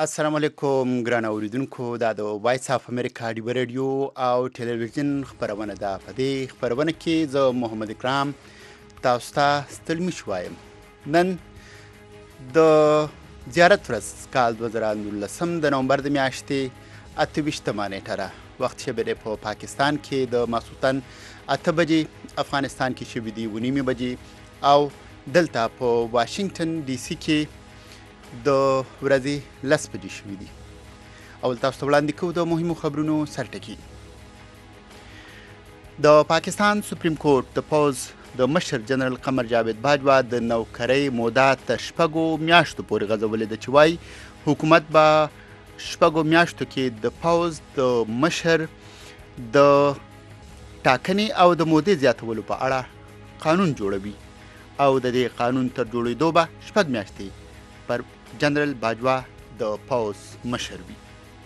السلام علیکم ګران اوریدونکو دا د وایس اف امریکا دی رادیو او ټلویزیون خبرونه ده. په دې خبرونه کې زه محمد اکرام تاسو ته ستړي شوایم. نن د زیارت ورځ کال 2019 د نومبر د میاشتې 28 نیټه ده. وخت شبه په پاکستان کې د ماسوتن 8 بجې، افغانستان کې شبه دی 9 بجې او دلته په واشنگټن ډي سي کې د ورځې 10 بجې شوي دي. اول تاسو ته وړاندې کوو د مهمو خبرونو سرټکي. د پاکستان سپریم کورټ د پوز د مشر جنرال قمر جاوید باجوا د نوکرۍ موده تر 6 میاشتو پورې غځولې ده چې وایي حکومت به 6 میاشتو کې د پوز د مشر د ټاکنې او د مودې زیاتولو په اړه قانون جوړوي او د دې قانون تر جوړېدو به 6 میاشتې پر جنرال باجوا د پوز مشر وي.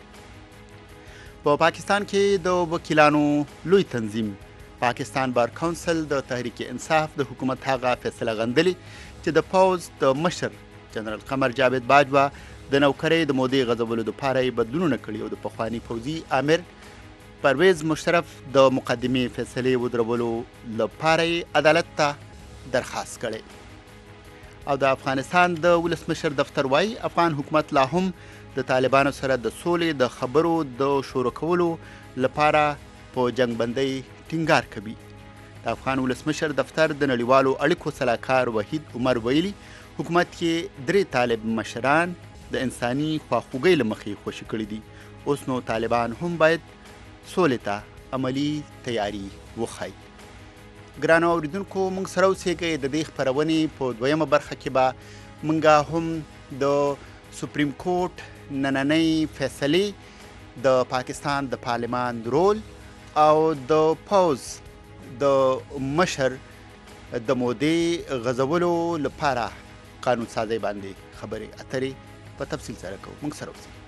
په پاکستان کې د وکیلانو لوی تنظیم پاکستان بار کونسل د تحریک انصاف د حکومت هغه فیصله غندلې چې د پوز د مشر جنرال قمر جاوید باجوا د نوکرۍ د مودې غځولو لپاره یې بدلونونه کړي او د پخواني پوځي امیر پرویز مشرف د مقدمې فیصلې ودرولو لپاره یې عدالت ته درخواست کړی. او د افغانستان د ولسمشر دفتر وایي افغان حکومت لا هم د طالبانو سره د سولې د خبرو د شروع کولو لپاره په جنګ بندۍ ټینګار کوي. د افغان ولسمشر دفتر د نړیوالو اړیکو سلاکار وحید عمر ویلي حکومت کې 3 طالب مشران د انساني خواخوږۍ له مخې خوشي کړي دي. اوس نو طالبان هم باید سولې ته عملی تیاری وښایي. ګرانو اوریدونکو موږ سره اوسئ. د دې خپرونې په دویمه برخه کې به موږ هم د سپریم کورټ نننۍ فیصلې، د پاکستان د پارلمان رول او د پوز د مشر د مودې غځولو لپاره قانون سازی باندې خبرې اترې په تفصیل سره کوو. موږ سره اوسئ.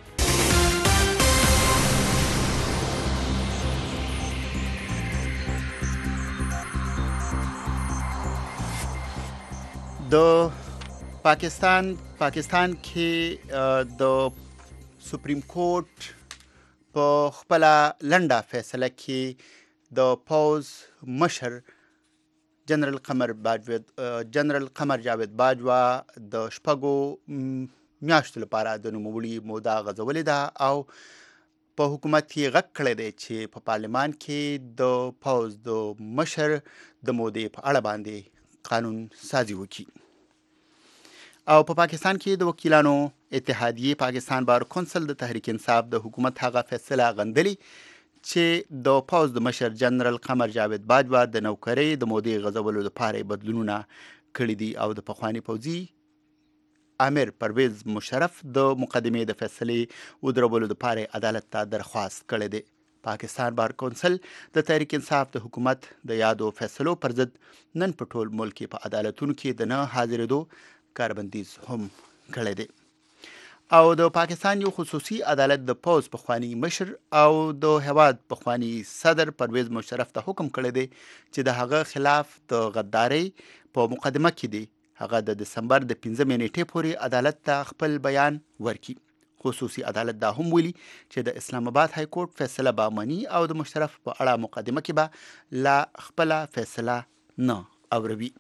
د پاکستان کې د سپریم کورټ په خپل لنډه فیصله کې د پوز مشر جنرال قمر جاوید باجوا د 6 میاشتو لپاره د نوموړي موده غځولې ده او په حکومت کې غږ کړی دی چې په پارلمان کې د پوز د مشر د مودې په اړه باندې قانون سازي وکړي. او په پاکستان کې د وکیلانو اتحادیې پاکستان بار کونسل د تحریک انصاف د حکومت هغه فیصله غندلې چې د پوز د مشر جنرال قمر جاوید باجوا د نوکرۍ د مودې غځولو لپاره بدلونونه کړي دي او د پخواني پوځي امیر پرویز مشرف د مقدمې د فیصلې ودرولو لپاره عدالت ته درخواست کړی دی. پاکستان بار کونسل د تحریک انصاف د حکومت د یادو فیصلو پر ضد نن په ټول ملک کې په عدالتونو کې د نه حاضرېدو کاربندیز هم کړی دی. او د پاکستان یو خصوصي عدالت د پوز پخواني مشر او د هیواد پخواني صدر پرویز مشرف ته حکم کړی دی چې د هغه خلاف د غدارۍ په مقدمه کې دی هغه د دسمبر د 15 نیټې پورې عدالت ته خپل بیان ورکړي. خصوصي عدالت دا هم ویلي چې د اسلام آباد های کورټ فیصله به مني او د مشرف په اړه مقدمه کې به لا خپل فیصله نه اوروي.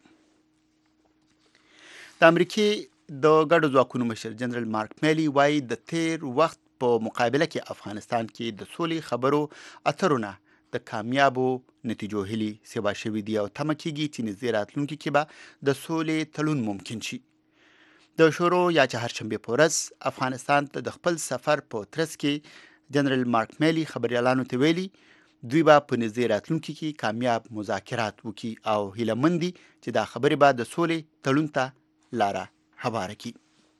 د امریکې د ګډو ځواکونو مشر جنرال مارک میلی وایي د تیر وخت په مقابله کې افغانستان کې د سولې خبرو اترو نه د کامیابو نتیجو هیلې سیوا شوي دي او تمه کېږي چې نږدې راتلونکي کې به د سولې تړون ممکن شي. د شورو یا چهارشنبې په ورځ افغانستان ته د خپل سفر په ترڅ کې جنرال مارک میلی خبریالانو ته ویلي دوی به په نږدې راتلونکي کې کامیاب مذاکرات وکړي او هیله مند دي چې دا خبرې به د سولې تړون ته لاره هواره کړي.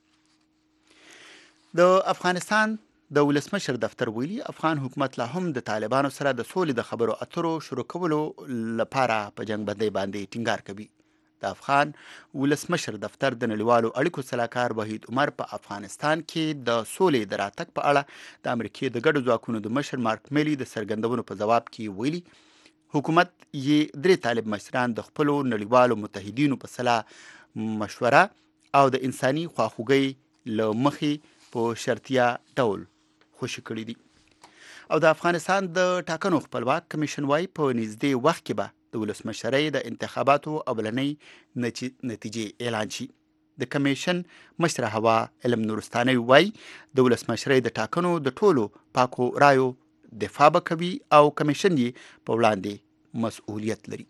د افغانستان د ولسمشر دفتر ویلي افغان حکومت لا هم د طالبانو سره د سولې د خبرو اترو شروع کولو لپاره په جنګ بندۍ باندې ټینګار کوي. د افغان ولسمشر دفتر د نړیوالو اړیکو سلاکار وحید عمر په افغانستان کې د سولې د راتګ په اړه د امریکې د ګډو ځواکونو د مشر مارک میلی د څرګندونو په ځواب کې ویلي حکومت یې 3 طالب مشران د خپلو نړیوالو متحدینو په سلا مشوره او د انساني خواخوږۍ له مخې په شرطیه ډول خوشي کړي دي. او د افغانستان د ټاکنو خپلواک کمیشن وايي په نږدې وخت کې به د ولسمشرۍ د انتخاباتو اولنۍ نتیجې اعلان شي. د کمیشن مشره هوا علم نورستاني وايي د ولسمشرۍ د ټاکنو د ټولو پاکو رایو دفاع به کوي او کمیشن یې په وړاندې مسؤلیت لري.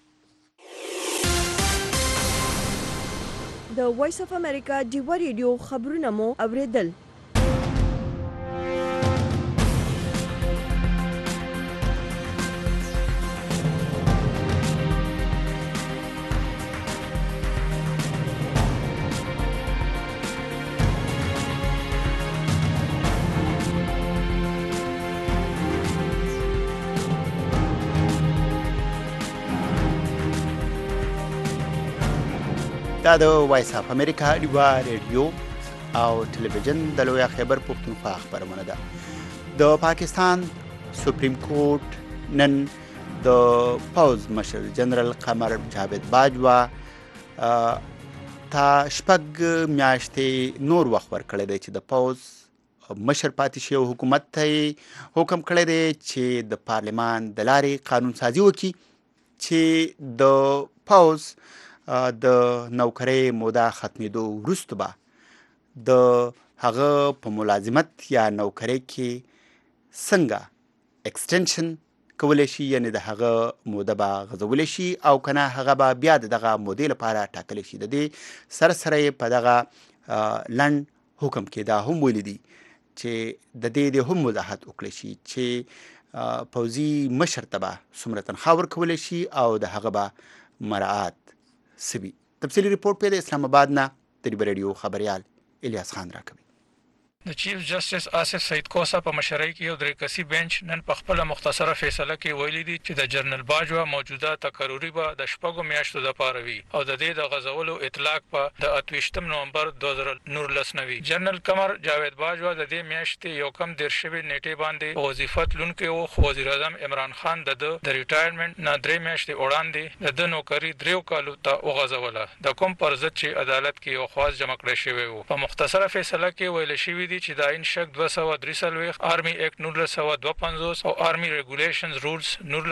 د وایس اف امریکا ډیوا ریډیو خبرونه مو اوریدل. دا د وایس اف امریکا ډیوا ریډیو او ټلویزیون د لوی خیبر پښتونخوا خبرونه ده. د پاکستان سپریم کورټ نن د پوز مشر جنرال قمر جاوید باجوا تا شپږ میاشتې نور وخت ورکړی دی چې د پوز مشر پاتې شي او حکومت ته حکم کړی دی چې د پارلمان د لارې قانون سازي وکړي چې د پوز د نوکرۍ موده ختمېدو وروسته به د هغه په ملازمت یا نوکرۍ کې څنګه اکسټنشن کولی شي، یعنی د هغه موده به غځولی شي او که نه هغه به بیا د دغه مودې لپاره ټاکلی شي. د دې سره سره یې په دغه لنډ حکم کې دا هم ویلي دي چې د دې هم وضاحت وکړی شي چې پوځي مشر ته به څومره تنخواه ورکولی شي او د هغه به مراعات سوي. تفصیلی ریپورټ په اسلام آباد نه د ریبر ریډیو خبريال الیاس خان راکوي. د چیف جسټس آصف سعید کوسا په مشرۍ کې یو درې کسي بنچ نن په خپل مختصره فیصله کې ویلي دي چې د جنرال باجوا موجوده تقرری به د شپږو میاشتو لپاره وي او د دې د غزولو اطلاق په د 28 نومبر 2019 وي. جنرال قمر جاوید باجوا د دې میاشتې یو کم دیر شوی نیټه باندې وظیفه تلونکو او وزیر اعظم عمران خان د ریټایرمنټ نه 3 میاشتې وړاندې د نوکری 3 کالو ته وغځوله د کوم پر ضد چې عدالت کې یو خاص جمع کړی شوی وو. په مختصره فیصله کې ویل شوی چې د انشک 243 آرمی ایکټ 1952 او آرمی ریګولیشنز رولز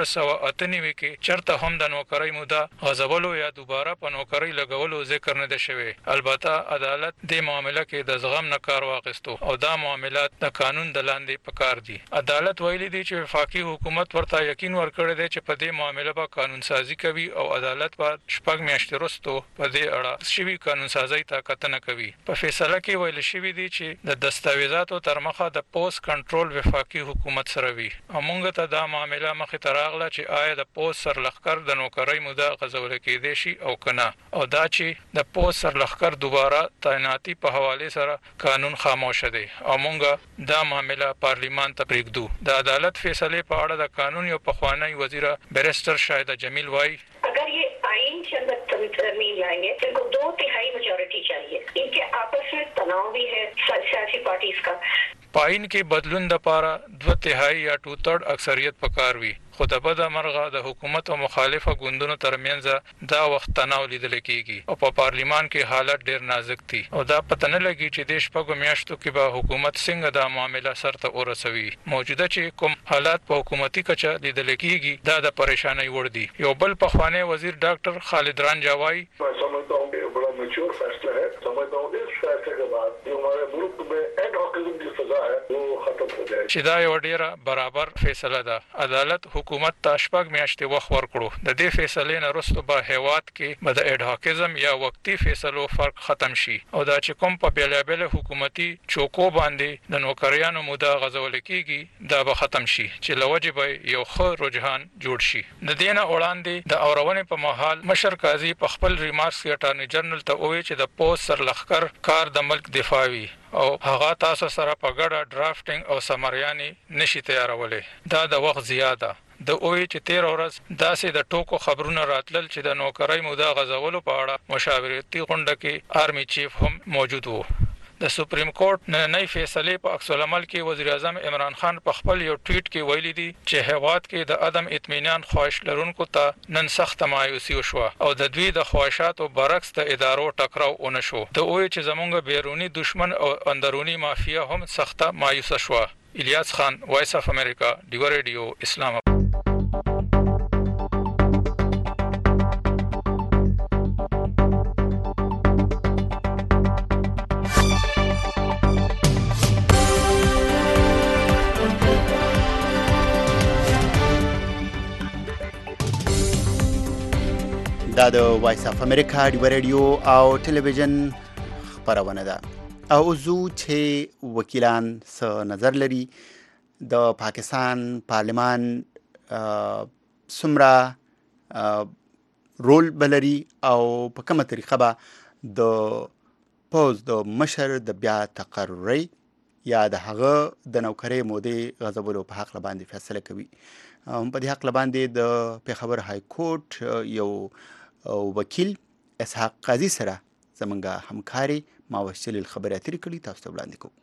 1998 کې چرته هم د نوکری موده غځولو یا دوباره په نوکری لګولو ذکر نه ده شوی. البته عدالت د معاملې کې د زغم نه کار واخیستو او دا معاملات د قانون د لاندې پکار دي. عدالت ویلي دی چې وفاقي حکومت ورته یقین ورکړی دی چې په دې معاملې به قانون سازي کوي او عدالت په شپږ میاشتې وروسته په دې اړه شوی قانون سازي ته کتنه کوي. په فیصله کې ویل شوی دی چې د دستاویزاتو تر مخه د پوست کنټرول وفاقي حکومت سره وي. موږ ته دا معاملې مخې ته راغله چې آیا د پوست سرلښکر د نوکرۍ موده غځول کېدای شي او کنه، او دا چې د پوست سرلښکر دوباره تعیناتي په حواله سره قانون خاموش دی او موږ دا معاملې پارلیمان ته پرېږدو. د عدالت فیصله په اړه د قانون یو پخوانی وزیر بیرسټر شاهد جمیل وایي अगर ये आइन के अंदर तरमीम लाएंगे तो इनको 2/3 मेजॉरिटी चाहिए. इनके आपस में तनाव भी है सियासी पार्टीज का. پاین کې بدلون د پاره 2/3 یا 2/3 اکثریت پکار وي. خو د بده مرغه د حکومت او مخالفه ګوندونو ترمنځ دا وخت تناو لیدل کېږي او په پارلیمان کې حالت ډیر نازک دي او دا پته نه لګي چې د شپږو میاشتو کې به حکومت څنګه دا معاملې سرته ورسوي. موجوده چې کوم حالات په حکومتي کچه لیدل کېږي دا د پریشانۍ وړ دي. یو بل پخوانی وزیر ډاکټر خالد رانجا وایي समझता हूँ कि बड़ा मैच्योर फैसला है. समझता हूँ इस फैसले के बाद जो हमारे मुल्क में एडवोकेटिज्म की सजा है वो खत्म हो जाए. چې دا یو ډیره برابر فیصله ده. عدالت حکومت ته شپږ میاشتې وخت ورکړو. د دې فیصلې نه وروسته به هیواد کې به د اډهاکیزم یا وقتی فیصلو فرق ختم شي او دا چې کوم په بیلابل حکومتي چوکو باندې د نوکریانو موده غځول کېږي دا به ختم شي چې لوجه به یو ښه رجحان جوړ شي. د دې نه وړاندې د اورونې په مهال مشر قاضي په خپل ریمارکس کې اټارنی جنرال ته وویل چې د پوست سرلښکر کار د ملک دفاعي او هغه تاسو سره په ګډه ډرافټینګ او سمریاني نشي تیارولې. دا د وخت زیاده د اوې چې 13 ورځ داسې د ټوکو خبرونه راتلل چې د نوکرۍ موده غځولو په اړه مشاورتي غونډه کې آرمی چیف هم موجود وو. د سپریم کورټ نننۍ فیصله په عکس العمل کې وزیر اعظم عمران خان په خپل یو ټویټ کې ویلي دي چې هیواد کې د عدم اطمینان خواهش لرونکو ته نن سخت مایوسی وشوه او د دوی د خواهشاتو برعکس د ادارو ټکراو ونشو د وایي چې زمونږ بیرونی دشمن او اندرونی مافیا هم سخت مایوسه شوه. الیاس خان، وایس اف امریکا، ډیو ریډیو، اسلام. دا د وایس اف امریکا ډیو ریډیو او ټلویزیون خبرونه ده. او زو چې وکیلان څه نظر لري د پاکستان پارلمان څومره رول بلري او په کومه طریقه به د پوز د مشر د بیا تقرری یا د هغه د نوکرۍ مودې غځولو په حق باندې فیصله کوي. په دې حق باندې د پیښور های کورټ یو وکیل اسحاق قاضي سره زمونږ همکاري ماوصل الخبر اترې کړي، تاسو ته وړاندې کوو.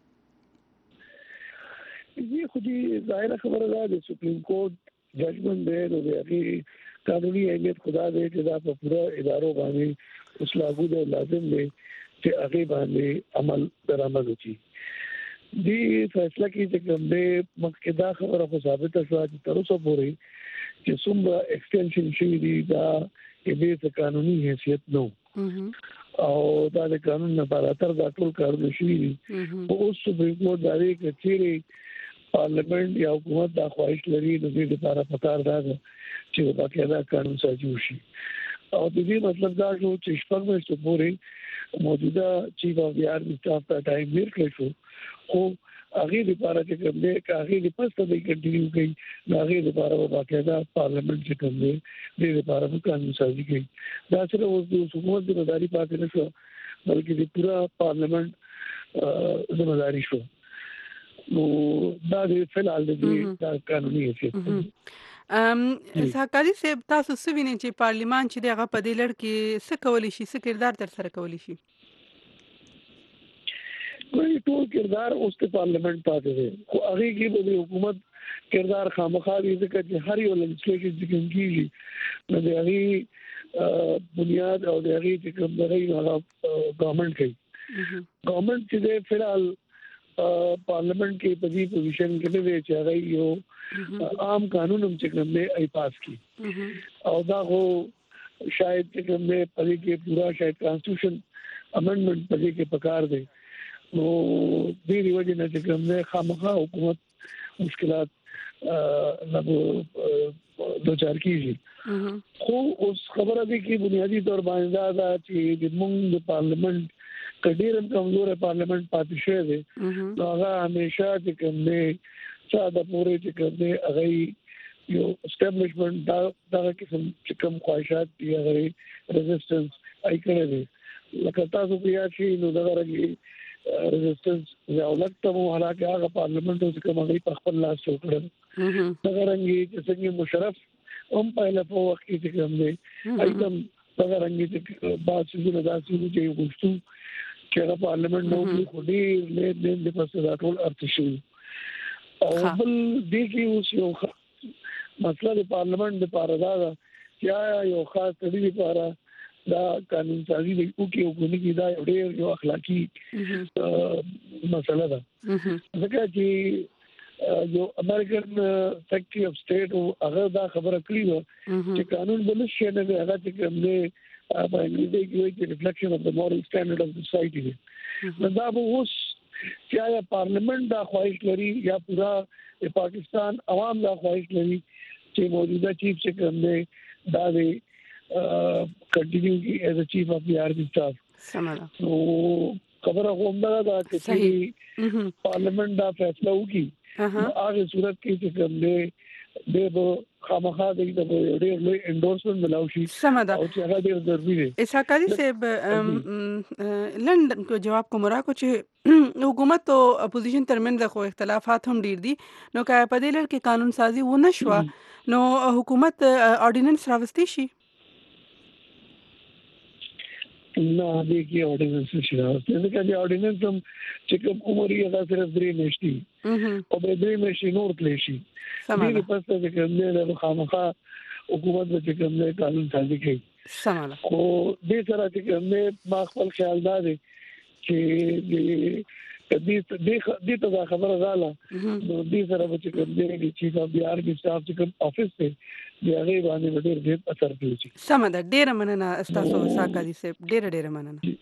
یہ خود ظاہر خبر ہے د سپریم کورٹ ججمنٹ دے نو دی قانونی اہمیت خدا دے چې دا په پورا ادارو باندې اوس لاګو دی، لازم دی چې هغه باندې عمل درآمد وشي. دی فیصله کې چې کوم دی مخکې دا خبره خو ثابته شوه چې تر اوسه پورې چې څومره ایکسټنشن شوی دی دا کې د قانوني حیثیت نو او دا د قانون نه بالاتر دا ټول کارونه شوي دي. اوس سپریم کورټ دا دی چې چیرې پارلیمنت یا حکومت دا خواهش لري نو دې لپاره پکار ده چې باقاعده قانون سازي وشي. او د دې مطلب دا شو چې شپږ میاشتې پورې موجوده چیف اف دی آرمی سټاف ته ټایم ورکړل شو، خو هغه لپاره چې کوم دی هغه د پسته د کنټینیو کوي، هغه لپاره باقاعده پارلیمنت چې کوم دی د لپاره قانون سازي کوي. دا سره اوس د حکومت د ذمہداري پاتې نه شو بلکې د پورا پارلیمنت ذمہداري شو. نو دا د فلال د قانوني حیثیت ساکالي صاحب، تاسو څه وینئ چې پارلیمان چې دغه په دې لړ کې څه کولی شي، څه کردار تر سره کولی شي؟ کوئی ټول کردار اوس ته پارلیمنت پاتې دی، خو هغه کې به د حکومت کردار خامخا دی ځکه چې هر یو لیجسلیشن چې کوم کیږي نو د هغه بنیاد او د هغه چې کوم دی هغه ګورنمنت کوي. ګورنمنت چې دی فلحال پارلیمنت کې په دې پوزیشن کې دی چې هغه یو عام قانون هم چې کوم دی ای پاس کی او دا هو شاید چې کوم دی په دې کې پورا شاید کانسټیټیوشن امندمنت په دې کې پکار دی. نو دې وجه نه چې کوم دی خامخا حکومت مشکلات دوچار کیږي. خو اوس خبره دي چې بنیادی طور باندې دا چې د موږ د پارلیمنت کډیر کمزور پارلیمنت پاتې شوی دی نو هغه همیشه چې کوم دی چا د پورې چې کوم دی هغه یو اسټابلیشمنت دا قسم چې کوم خواهشات دي هغه ریزिस्टेंस ای کړی دی. لکه تاسو په یاد شي نو دا راځي ریزिस्टेंस یو لکه مو حالکه هغه پارلیمنت چې کوم هغه په خپل لاس وکړل دا رنګي چې څنګه مشرف هم په لپاره وخت کې کوم دی ایتم دا رنګي چې باسي نه داسي چې وګورئ چې هغه پارلیمنت نو خو دې د پاسه دا ټول ارتشي او بل دې کې اوس یو مسله د پارلیمنت لپاره دا چې یو خاص تدبیر لپاره دا قانون سازي د حکومت کې دا یو اخلاقی مسله ده ځکه چې یو امریکن سیکرټری اف سٹیټ هغه دا خبره کړې و چې قانون بل شي نه هغه چې کوم دی په انګلیسي کې وایي چې ریفلیکشن اف د مورل سټانډرډ اف سوسایټي دی. دا به اوس چې یا پارلیمنت دا خواهش لري یا پورا پاکستان عوام دا خواهش لري چې موجوده چیف چې کوم دی دا دی کنټینیو کی ایز ا چیف اف دی آرمی سٹاف. سمجھا. نو خبره هم دا چې پارلیمنت دا فیصله وکړي هغه صورت کې چې کوم دی د خامخا د ډېر لوی انډورسمنت ملاوي شي. سمجھا. او چې هغه ډېر ضروري دی. اسحاقالي صاحب لندن کو جواب کوم راکو چې حکومت او اپوزیشن ترمنځ خو اختلافات هم ډېر دي نو که په دې لړ کې قانون سازي و نه شو نو حکومت اورډیننس راوستي شي. نه دې کې اورډیننس نشي راوستي ځکه چې اورډیننس هم چې کوم عمر یې دا صرف 3 میاشتې او به 3 میاشتې نور تللی شي دې په څه چې کوم نه خامخا حکومت به چې کوم نه قانون سازي کوي سماله خو دې سره چې کوم نه ما خپل خیال دار چې دې ته خبره رااله نو دې سره چې کوم نه چې د بي آر بي سټاف چې کوم افیس ته دی هغه باندې ډېر اثر کوي سم ده ډېر مننه تاسو ساکاري سه ډېر مننه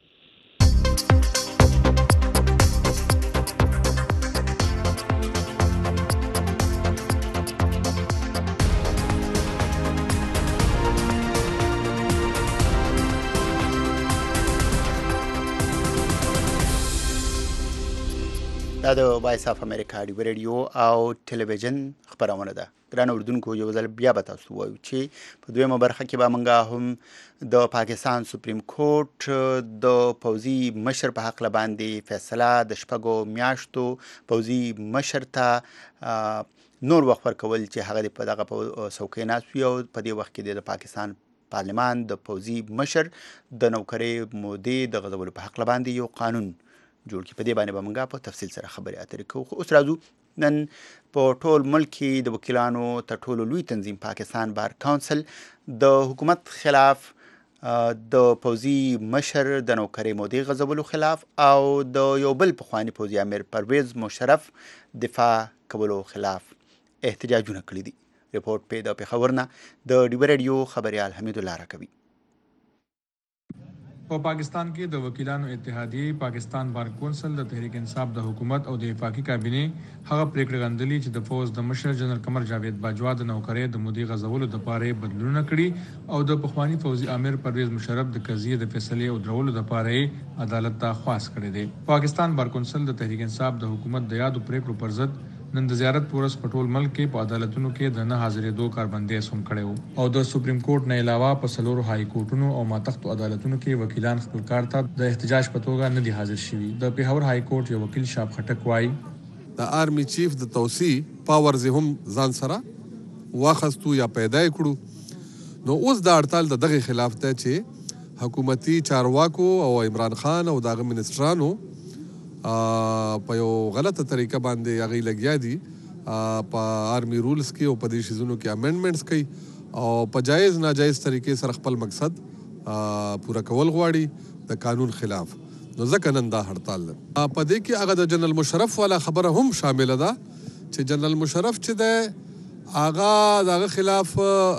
دا د وایس اف امریکا دی رادیو او ټلویزیون خبرونه ده ګران اردوونکو یو ځل بیا به تاسو وایو چې په دویمه برخه کې به موږ هم د پاکستان سپریم کورټ د پوځي مشر په حق باندې فیصله د شپږو میاشتو پوځي مشر ته نور وخت ورکول چې هغه په دغه څوکۍ ناست وي او په دې وخت کې د پاکستان پارلمان د پوځي مشر د نوکرۍ مودې د غځولو په حق باندې یو قانون جوړ کی په دې باندې به موږ په تفصیل سره خبرې اترې کوو. خو اوس راځو نن په ټول ملک کې د وکیلانو تر ټولو لوی تنظیم پاکستان بار کونسل د حکومت خلاف د پوځي مشر د نوکرۍ مودې غځولو خلاف او د یو بل پخواني پوځي امیر پرویز مشرف دفاع کولو خلاف احتجاجونه کړي دي. رپورټ په د پېښور نه د ډیو رادیو خبريال حمید الله راکوي. په پاکستان کې د وکیلانو اتحادیه پاکستان بار کونسل د تحریک انصاف د حکومت او د وفاقي کابینه هغه پریکړه غندلې چې د فوج د مشر جنرال قمر جاوید باجوا د نوکرۍ د مودې غځولو لپاره بدلونه کړي او د پخوانی فوجي امیر پرویز مشرف د قضیې د فیصله او درولو لپاره عدالت ته خواست کړی دی. پاکستان بار کونسل د تحریک انصاف د حکومت د یادو پریکړو پر ضد نن د زیارت پورس په ټول ملک کې په عدالتونو کې د نه حاضرېدو کاربندیز هم کړی او د سپریم کورټ نه علاوه په څلورو هاي کورټونو او ماتحتو عدالتونو کې وکیلان خپل کار ته د احتجاج په توګه نه دي حاضر شوي. د پیښور هاي کورټ یو وکیل شاب خټک وایي د آرمی چیف د توسیع پاورز هم ځان سره واخستو یا پیدا کړو. نو اوس د هړتال د دغه خلاف ته چې حکومتي چارواکو او عمران خان او دغه منسټرانو په یو غلطه طریقه باندې هغه لګیا دي په آرمی رولز کې او په دې شیزونو کې امندمنټس کوي او په جایز ناجایز طریقې سره خپل مقصد پوره کول غواړي د قانون خلاف. نو ځکه نن دا هړتال ده. په دې کې هغه د جنرال مشرف والا خبره هم شامل ده چې جنرال مشرف چې ده هغه دغه خلاف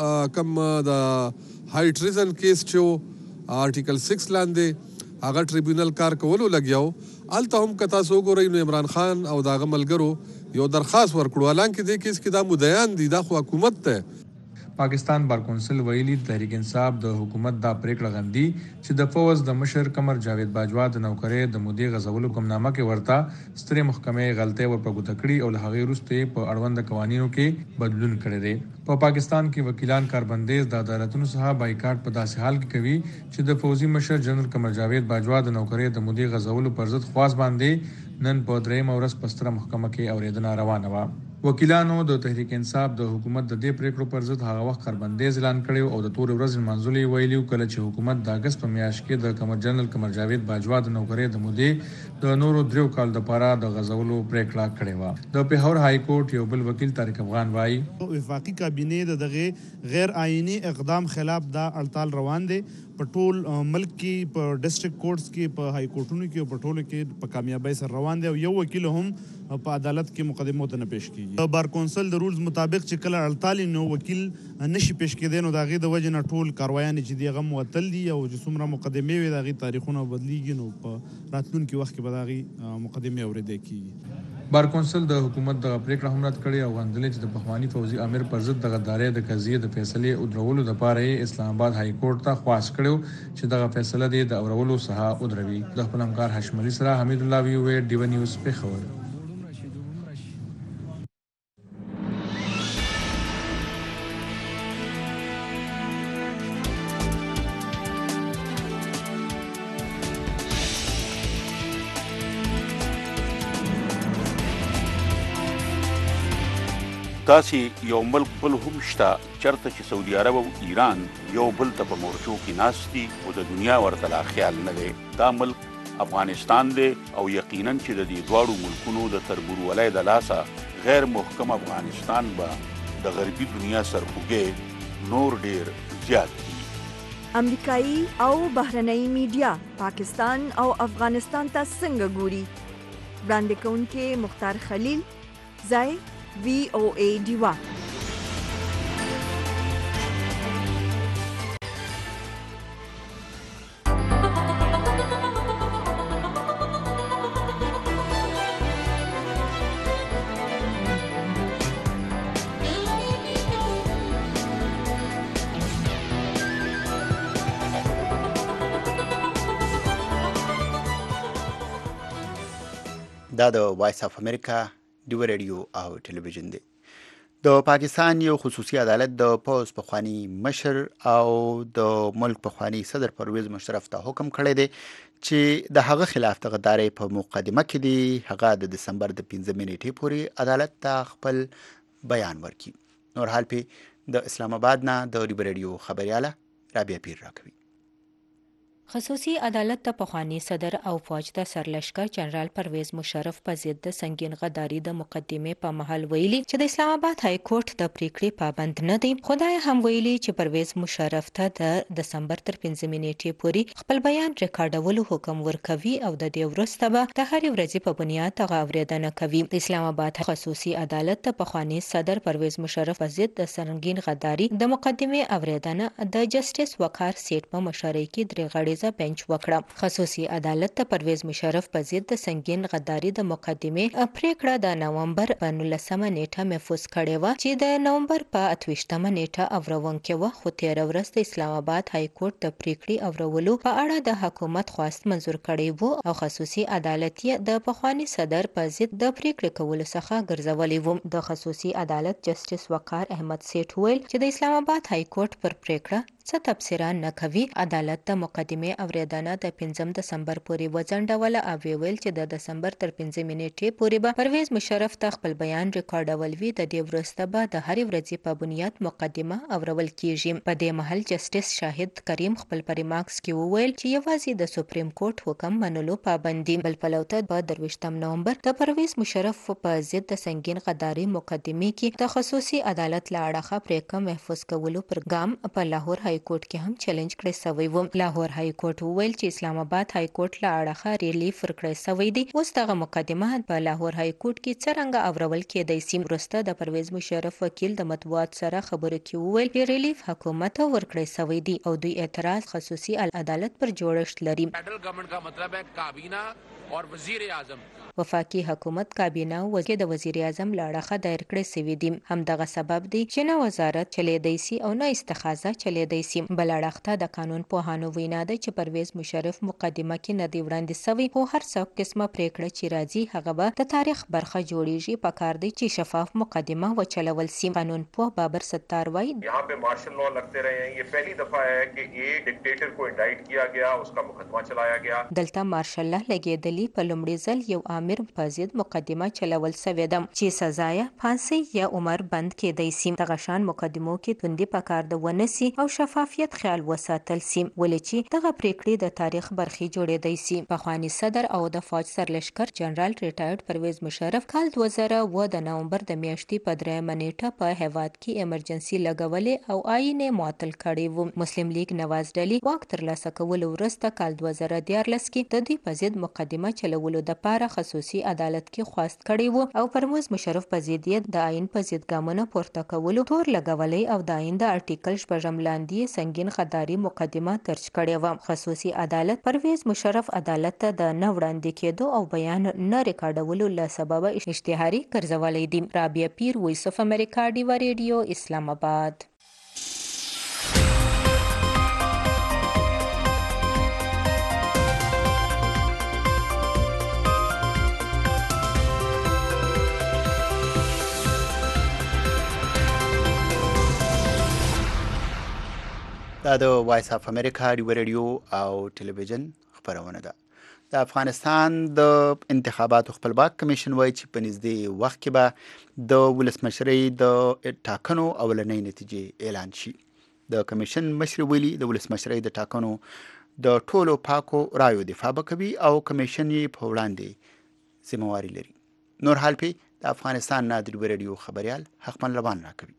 کم د هاي ټریزن کیس چې آرټیکل 6 لاندې هغه ټریبیونل کار کولو لګیاو. الته هم کتا سو ګورې نو عمران خان او داغه ملګرو یو درخواست ورکړو الانکه د کیس کې دا مدعیان دي دا خو حکومت ته. پاکستان بار کونسل ویلي تحریک انصاف د حکومت دا پریکړه غندي چې د فوج د مشر قمر جاوید باجوا د نوکرۍ د مودې غځولو کومنامه کې ورته سترې محکمې غلطۍ ورپګوته کړي او له هغې وروسته په اړوند قوانینو کې بدلون کړی دی. په پاکستان کې وکیلان کاربندیز د عدالتونو څخه بایکاټ په داسې حال کې کوي چې د فوجي مشر جنرال قمر جاوید باجوا د نوکرۍ د مودې غځولو پر ضد خواست باندې نن په درېیمه ورځ په ستره محکمه کې اورېدنه روانه وه. وکیلانو د تحریک انصاف د حکومت د دې پریکړو پر ضد هغه وخت کاربندیز اعلان کړی او د تور ورځ منځلې ویلي کله چې حکومت د اگست په میاشت کې د قمر جنرال قمر جاوید باجوا د نوکرۍ د مودې د نورو 3 کال لپاره د غځولو پریکړه کړې و. د پیښور هاي کورټ یو بل وکیل طارق افغان وایي وفاقي کابینه دغه غیر آئینی اقدام خلاف دا هړتال روان دی په ټول ملک کې په ډیسټریکټ کورټس کې په هاي کورټونو کې او په ټولو کې په کامیابی سره روان دی او یو وکیل هم په عدالت کې مقدمه ته نه پیش کیږي. بار کونسل د رولز مطابق چې کله هړتال نو وکیل نشي پیش کېدی نو دغه د وجه نه ټول کاروایان چې دیغه معطل دي او چې څومره مقدمه وي دغه تاریخونه بدلیږي نو په راتلونکي وخت کې به دغه مقدمه اورېدل کیږي. بار کونسل د حکومت د پریکړه هم رد کړې او غندلې چې د پخوانی فوجي امیر پر ضد د غدارۍ د قضیې د فیصلې او درولو لپاره اسلام آباد هاي کورټ ته خواست کړو چې دغه فیصله د اورولو څخه ودروي. د خپل همکار هاشم علي سره حمید الله وی ډیو نیوز پیښور. داسې یو ملک بل هم شته چرته چې سعودي عرب او ایران یو بل ته په مورچو کې ناست دي او د دنیا ورته لا خیال نه دی. دا ملک افغانستان دی او یقینا چې د دې دواړو ملکونو د تربورولۍ د لاسه غیر محکم افغانستان به د غربي دنیا سرخوږی نور ډیر زیات دي. امریکایي او بهرنۍ میډیا پاکستان او افغانستان ته څنګه ګوري؟ وړاندې کوونکې مختار خلیل، ځای VOA ډیوا. دا د وایس اف امریکا ډیو ریډیو او ټلویزیون دی. د پاکستان یو خصوصي عدالت د پوز پخوانی مشر او د ملک پخوانی صدر پرویز مشرف ته حکم کړی دی چې د هغه خلاف د غدارۍ په مقدمه کې دی هغه د دسمبر د 15 نیټې پورې عدالت ته خپل بیان ورکړي. نور حال په د اسلام آباد نه د ډیو ریډیو خبرياله رابعه پیر راکوي. خصوصي عدالت ته پخوانی صدر او فوج ته سرلشکر جنرال پرویز مشرف په ضد د سنگین غداری د مقدمې په محل ویلي چې د اسلام آباد های کورټ د پریکړې پابند نه دی. خدای هم ویلي چې پرویز مشرف ته د دسمبر تر 15 نیټې پورې خپل بیان ریکارډولو حکم ورکوي او د دې وروسته به د هرې ورځې په بنیاد هغه اورېدنه کوي. د اسلام آباد خصوصي عدالت ته پخوانی صدر پرویز مشرف په ضد د سنگین غداری د مقدمې اورېدنه د جسټس وقار سیټ په مشرۍ کې درې غړي بنچ وکړه. خصوصي عدالت ته پرویز مشرف په ضد د سنگین غداری د مقدمې پریکړه د نومبر په 19مه نیټه محفوظ کړې و چې د نومبر په 28مه نیټه اورونکې و، خو تیر ورځ د اسلام آباد های کورټ د پریکړې اورولو په اړه د حکومت خواست منزور کړی وو او خصوصي عدالت یې د پخوانی صدر په ضد د پریکړې کولو څخه ګرځولې و. د خصوصي عدالت جسټس وقار احمد سیټ ویل چې د اسلام آباد های کورټ پر پریکړه څه تبصره نه کوي. عدالت د مقدمې اوریدنه د 15 دسمبر پورې وځنډوله او ویل چې د دسمبر تر 15 نیټې پورې به پرویز مشرف ته خپل بیان ریکارډول وي. د دې وروسته به د هرې ورځې په بنیاد مقدمه اورول کیږي. په دې محل جسټس شاهد کریم خپل پریماکس کې وویل چې یوازې د سپریم کورټ حکم منلو پابندي. بل پلو ته په 23 نومبر د پرویز مشرف په ضد د سنگین غداری مقدمې کې د خصوصي عدالت له اړخه پریکړه محفوظ کولو پروګرام په لاهور های کورټ کې هم چیلنج کړی شوی و. لاهور های کورټ وویل چې اسلام آباد های کورټ له اړخه ریلیف ورکړی شوی دی. اوس دغه مقدمه په لاهور های کورټ کې څرنګه اورول کېدای شي. وروسته د پرویز مشرف وکیل د مطبوعات سره خبرو کې وویل چې ریلیف حکومت ورکړی شوی دی او دوی اعتراض خصوصي عدالت پر جوړښت لري. فیډرل ګورنمنت کا مطلب ہے کابینہ اور وزیر اعظم. وفاقي حکومت کابینه وزیر د وزیر اعظم لاړه دایر کړی سوي دي. همدغه سبب دی چې نه وزارت چلیدای سي او نه استخازه چلیدای سي. بل اړخته د قانون پوهانو وینا ده چې پرویز مشرف مقدمه کې نه دی وړاندې سوی، خو هر څوک قسمه پریکړه چې راځي هغه به د تاریخ برخه جوړیږي. پکار دی چې شفاف مقدمه وچلول سي. قانون پوه بابر ستار وایي यहाँ पे मार्शल लॉ लगते रहे हैं. ये पहली दफा है कि एक डिक्टेटर को इंडाइट किया गया, उसका मुकदमा चलाया गया. دلته مارشل الله لګیدلی په لومړي ځل یو امیر په ضد مقدمه چلول سوې ده چې سزا یې پھانسي یا عمر بند کېدای سي. دغه شان مقدمو کې توندي پکار د ونسي او شفافیت خیال وساتل سي، ولې چې دغه پریکړې د تاریخ برخې جوړېدای سي. پخوانی صدر او د فوج سرلشکر جنرال ریټایرډ پرویز مشرف کال 2002 د نومبر د میاشتې په 3 نیټه په هیواد کې ایمرجنسي لګولې او آئین معطل کړی و. مسلم لیگ نواز ډلی واک ترلاسه کولو وروسته کال 2014 کې د دوی په ضد مقدمه چلولو د پاره خصوصي عدالت کې خواست کړی وو او پرویز مشرف په ضد د آئین په ضد ګامونه پورته کولو تور لګولې او د آئین د ارټیکل 6 لاندې سنگین غداری مقدمه درج کړې و. خصوصي عدالت پرویز مشرف عدالت ته د نه وړاندې کېدو او بیان نه ریکارډولو له سبب اشتهاري ګرځولې دي. رابعه پیر، وایس اف امریکا ډیوا ریډیو، اسلام آباد. دا د وایس اف امریکا ډیو ریډیو او ټلویزیون خبرونه ده. د افغانستان د انتخاباتو خپلواک کمیشن وایي چې په نږدې وخت کې به د ولسمشرۍ د ټاکنو اولنۍ نتیجې اعلان شي. د کمیشن مشر ویلي د ولسمشرۍ د ټاکنو د ټولو پاکو رایو دفاع به کوي او کمیشن یې په وړاندې ذمہواري لري. نور حال پی د افغانستان نادری رادیو خبريال حقمن لبان راکوي.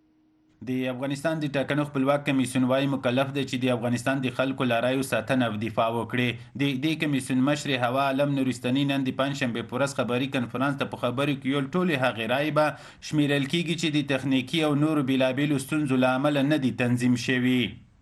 د افغانستان د ټاکنو خپلواک کمیسیون وايي مکلف دی چې د افغانستان د خلکو لارایو ساتنه او دفاع وکړي. د دې کمیسیون مشر هوا علم نورستاني نن د پنځشنبه په ورځ خبري کنفرانس ته په خبرو کې یو ټولې هغې رایې به شمیرل کیږي چې د تخنیکی او نورو بیلابیلو ستونزو له امله نه دي تنظیم شوي.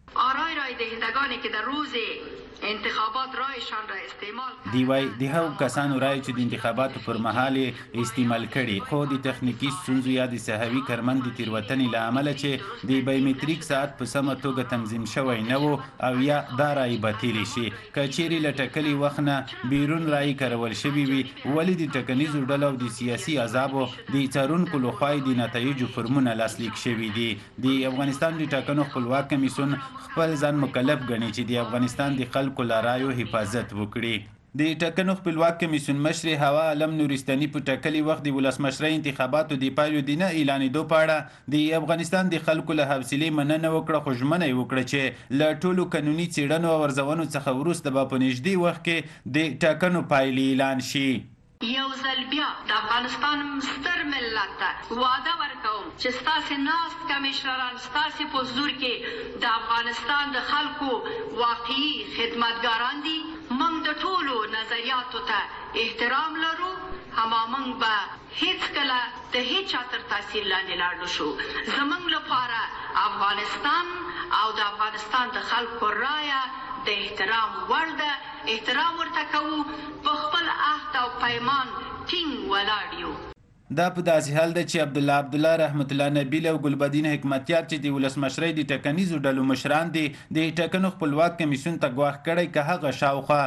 آرای دهندگانی که در روز انتخابات رایشان را استعمال دی وای د هغو کسانو رای چې د انتخاباتو پر مهال استعمال کړي خو د تخنیکی ستونزو یا د سهوي کارمند د تېروتنې له امله چې د بایومتریک ساعت په سمه توګه تنظیم شوی نه و او یا دا رای باطلې شي. که چیرې له ټاکلي وخت نه بیرون رای کارول شوي وي ولې د ټاکنیزو ډلو او د سیاسي احزابو د څارونکو لخوا د نتایجو فورمونه لاسلیک شوي دي. د افغانستان د ټاکنو خپلواک کمیسیون خپل ځان مکلف ګڼي چې د افغانستان د خلکو لارایو حفاظت وکړي. د ټاکنو خپلواک کمیسیون مشر هوا علم نورستاني په ټاکلي وخت د ولسمشرۍ انتخاباتو د پایلو د نه اعلانېدو په اړه د افغانستان د خلکو له حوصلې مننه وکړه خو ژمنه یې وکړه چې له ټولو قانوني څېړنو او ارزونو څخه وروسته به په نږدې وخت کې د ټاکنو پایلې اعلان شي. یو ځل بیا د افغانستان ستر ملت ته وعده ورکوم چې ستاسې ناست کمیشنران ستاسې په حضور کې د افغانستان د خلکو واقعي خدمتګاران دي. موږ د ټولو نظریاتو ته احترام لرو اما موږ به هیڅکله د هیچ چا تر تاثیر لاندې لاړ نه شو. زموږ لپاره افغانستان او د افغانستان د خلکو رایه د احترام وړ ده. احترام ورته کوو په خپل عهد او پیمان ټینګ ولاړ یو. دا په داسې حال ده چې عبدالله رحمت الله نبیل او ګلبدین حکمتیار چې د ولسمشرۍ د ټاکنیزو ډلو مشران دي د ټاکنو خپلواک کمیسیون ته ګواښ کړی که هغه شاوخوا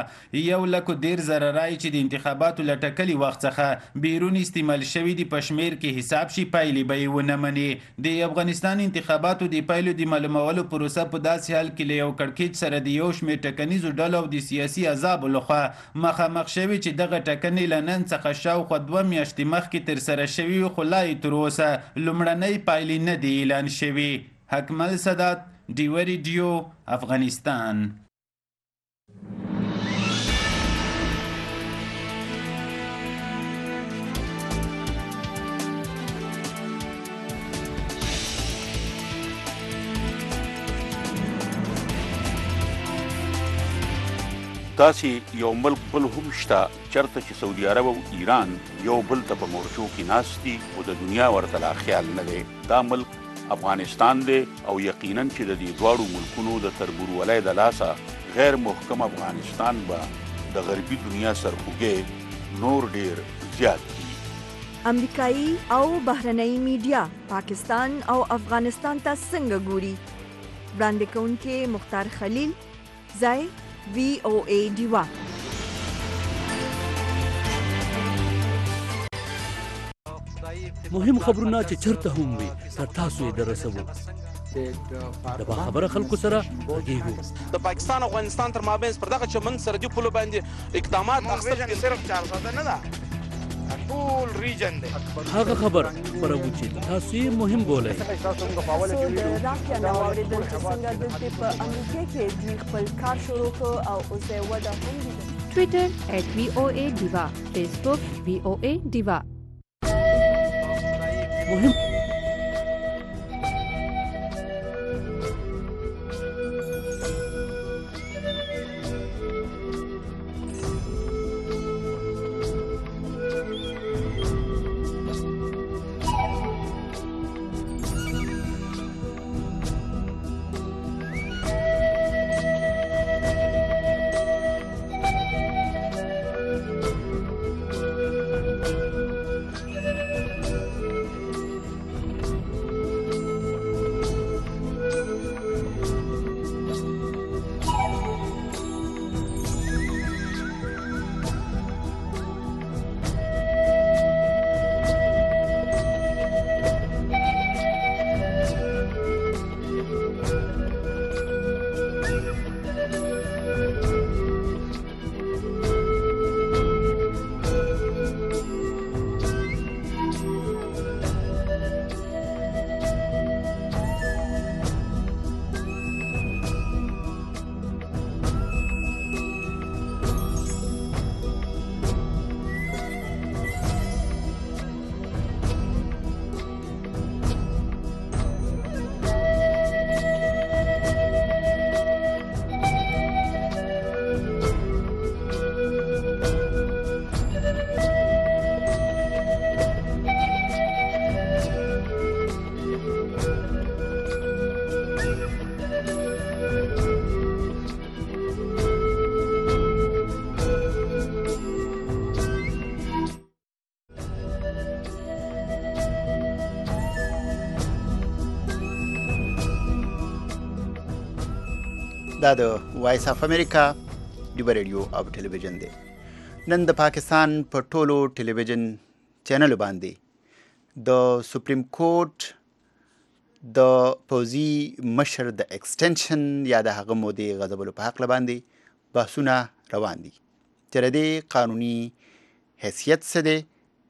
1,10,000 رایې چې د انتخاباتو له ټاکلي وخت څخه بیرون استعمال شوي دي په شمیر کې حساب شي پایلې به یې ونه مني. د افغانستان انتخاباتو د پایلو د معلومولو پروسه په داسې حال کې له یو کړکېچ سره د یو شمېر ټاکنیزو ډلو او د سیاسي احزابو لخوا مخامخ شوي چې دغه ټاکنې له نن څخه شاوخوا 2 میاشتې مخکې ترسره شوي خو لا یې تر اوسه لومړنۍ پایلې نه دي اعلان شوي. حکمل سادات ډیوه ریډیو افغانستان. داسې یو ملک بل هم شته چرته چې سعودي عرب او ایران یو بل ته په مورچو کې ناست دي او د دنیا ورته لا خیال نه دی. دا ملک افغانستان دی او یقینا چې د دې دواړو ملکونو د تربورولۍ د لاسه غیر محکم افغانستان به د غربي دنیا سرخوږی نور ډیر زیات دي. امریکایي او بهرنۍ میډیا پاکستان او افغانستان ته څنګه ګوري؟ وړاندې کوونکې مختار خلیل، ځای VOA ډیوا. مهم خبرونه چې چرته هم وي تر تاسو یې درسوو. د باخبره خلکو سره غږیږو. د پاکستان او افغانستان تر مابین پر دغه چمن سرحدي پولو باندې اقدامات اخیستل صرف 400 نه ده ټول ریجن دی. هغه خبر خبرو چې تاسو یې مهم بولئ. د راکیا نو اوریدل چې څنګه دلته په امریکا کې دوی خپل کار شروع کړ او اوس یې وده هم دي. ټویټر @VOA Diva، فیسبوک VOA Diva. مهم دا د وایس اف امریکا ډیبه ریډیو او ټلویزیون دی. نن د پاکستان په ټولو ټلویزیون چینل باندې د سپریم کورټ د پوځي مشر د ایکسټنشن یا د هغه مودې غځولو په حق باندې بحثونه روان دي چې د دې قانوني حیثیت څه دی.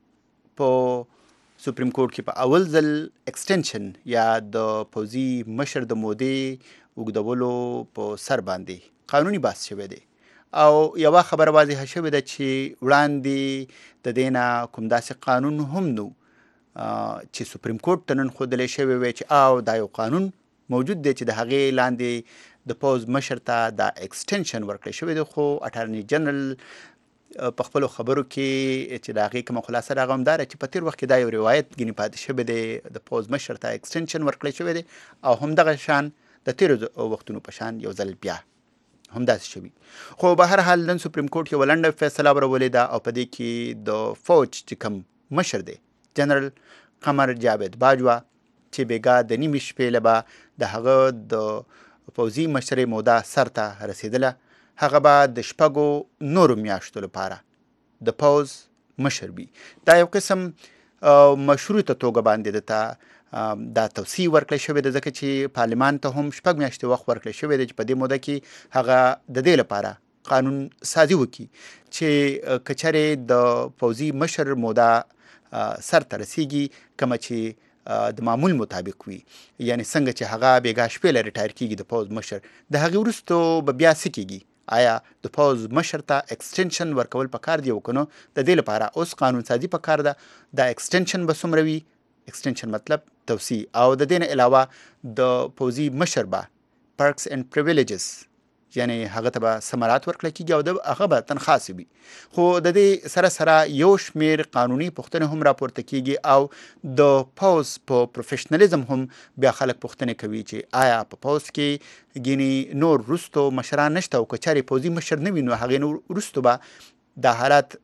په سپریم کورټ کې په اول ځل ایکسټنشن یا د پوځي مشر د مودې اوږدولو په سر باندې قانوني بحث شوی دی او یوه خبره واضحه شوې ده چې وړاندې د دې نه کوم داسې قانون هم نو چې سپریم کورټ ته نن ښودلی شوی وی چې او دا یو قانون موجود دی چې د هغې لاندې د پوځ مشر ته دا ایکسټنشن ورکړی شوی دی. خو اټارني جنرال په خپلو خبرو کې چې د هغې کومه خلاصه راغله همدا ده چې په تېر وخت کې دا یو روایت ګینې پاتې شوی دی د پوځ مشر ته ایکسټنشن ورکړی شوی دی او همدغه شان د تېرو وختونو په شان یو ځل بیا همداسې شوي. خو به هر حال نن سپریم کورټ یوه لنډه فیصله ورولې ده او په دې کې د فوج چې کوم مشر دی جنرال قمر جاوید باجوا چې بېګا د نیمې شپې له به د هغه د پوځي مشرۍ موده سر ته رسېدله، هغه به د شپږو نورو میاشتو لپاره د پوځ مشر وي. دا یو قسم مشروطه توګه باندې دته دا توصیه ورکړی شوې ده ځکه چې پارلمان ته هم 6 میاشتې وخت ورکړی شوی دی چې په دې موده کې هغه د دې لپاره قانون سازي وکړي چې که چېرې د پوځي مشر موده سر ته رسیږي کومه چې د معمول مطابق وي، یعنی څنګه چې هغه بېګا شپې له ریټایر کېږي د پوځ مشر، د هغې وروستو به بیا څه کېږي؟ آیا د پوځ مشر ته ایکسټنشن ورکول پکار دی او که نه؟ د دې لپاره اوس قانون سازي پکار ده. دا ایکسټنشن به څومره وي؟ ایکسټنشن مطلب توسیع، او د دې نه علاوه د پوځي مشر به پرکس اینډ پریویلیجز یعنی هغه ته به ثمرات ورکړل کېږي او هغه به تنخواه وي. خو د دې سره سره یو شمېر قانوني پوښتنې هم راپورته کېږي او د پوځ په پروفیشنالیزم هم بیا خلک پوښتنې کوي چې آیا په پوځ کې ګینې نور وروستو مشران نشته او که چېرې پوځي مشر نه وي نو هغې نور وروستو به دا حالات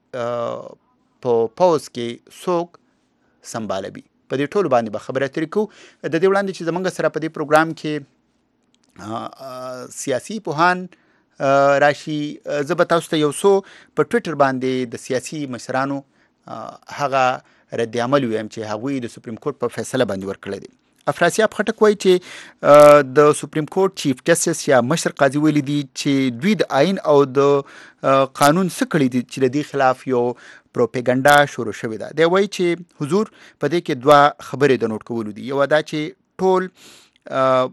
په پوځ کې څوک سنبالوي؟ په دې ټولو باندې به خبرې اترې کوو. د دې وړاندې چې زموږ سره په دې پروګرام کې سیاسي پوهان راشي، زه به تاسو ته یو څو په ټویټر باندې د سیاسي مشرانو هغه رد عمل ویم چې هغوی د سپریم کورټ په فیصله باندې ورکړی دی. افراسیاب خټک وایي چې د سپریم کورټ چیف جسټس یا مشر قاضي ویلي دي چې دوی د آئین او د قانون څه کړي دي چې د دې خلاف یو پروپیګنډا شروع شوې ده. دی وایي چې حضور په دې کې دوه خبرې د نوٹ کولو دي. یوه دا چې ټول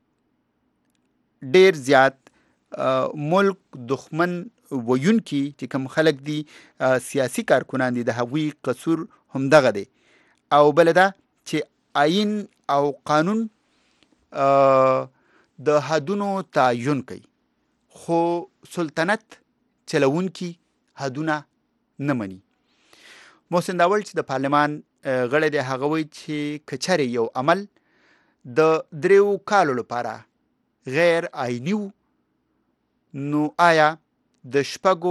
ډیر زیات ملک دښمن ویونکي چې کوم خلک دي سیاسي کارکنان دي د هغوی قصور همدغه دی. او بله دا چې آئین او قانون د حدونو تعین کوي خو سلطنت چلوونکي حدونه نه مني. محسن داول چې د پارلمان غړی دی هغه وایي چې که چېرې یو عمل د 3 کالو لپاره غیر آئیني و نو آیا د شپږ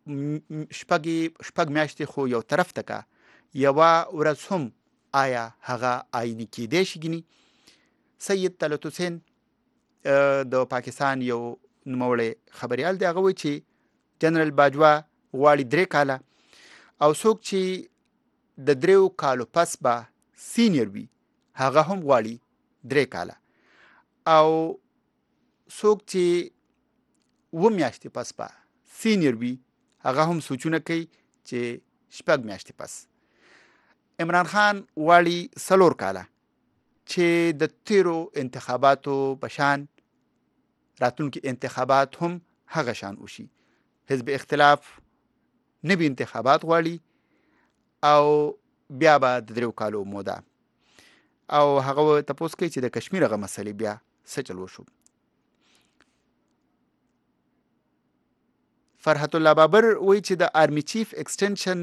میاشتې خو یو طرف ته که یوه ورځ هم آیا هغه آئیني کیدی شي ګینې؟ سید طلعت حسین د پاکستان یو نوموړی خبریال دی، هغه وایي چې جنرال باجوا غواړي 3 کاله او څوک چې د 3 کالو پس به سینیر وي هغه هم غواړي 3 کاله او څوک چې 7 میاشتې پس به سینیر وي هغه هم سوچونه کوي چې 6 میاشتې پس. عمران خان غواړي 4 کاله چې د تیرو انتخاباتو په شان راتلونکي انتخابات هم هغه شان وشي. حزب اختلاف نوي انتخابات غواړي او بیا به د 3 کالو موده او هغه تپوس کوي چې د کشمیر هغه مسلې بیا څه چل وشو. فرحت الله بابر وایي چې د آرمی چیف ایکسټنشن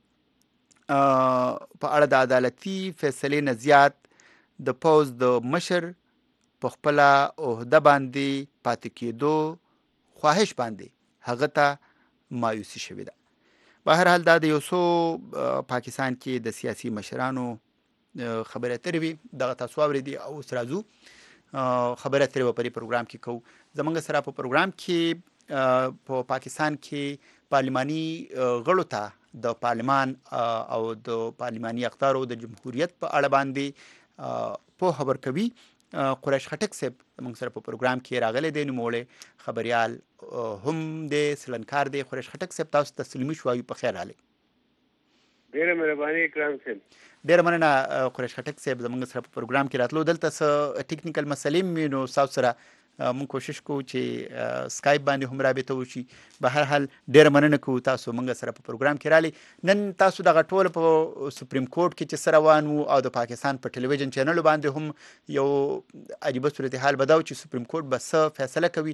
په اړه د عدالتي فیصلې نه زیات د پوځ د مشر په خپله عهده باندې پاتې کېدو خواهش باندې هغه ته مایوسي شوې ده. په هر حال دا د یو څو پاکستان کې د سیاسي مشرانو خبرې اترې وي، دغه تاسو اورېدي. او اوس راځو خبره ترې په پروګرام کې کوو. زمونږ سره په پروګرام کې په پاکستان کې پارلماني غړو ته د پارلمان او د پارلماني اقدارو د جمهوریت په اړه باندې پوهه ورکوي. قریش خټک صاحب زمونږ سره په پروګرام کې راغلی دی، نوموړی خبریال هم دی، سلنکار دی. قریش خټک صاحب تاسو ته سلمي شو په خیر راغلی. ډیره مهرباني اکرام صاحب. ډیره مننه قریش خټک صاحب زمونږ سره په پروګرام کې راتلو. دلته څه ټیکنیکل مسلې مې نو تاسو سره مونږ کوشش کوو چې سکایپ باندې هم رابطه وشي. به هر حال ډیره مننه کوو تاسو مونږ سره په پروګرام کې رالی. نن تاسو دغه ټول په سپریم کورټ کې چې سره روان وو او د پاکستان په ټلویزیون چینل باندې هم یو عجیبه صورتحال بداو چې سپریم کورټ به څه فیصله کوي.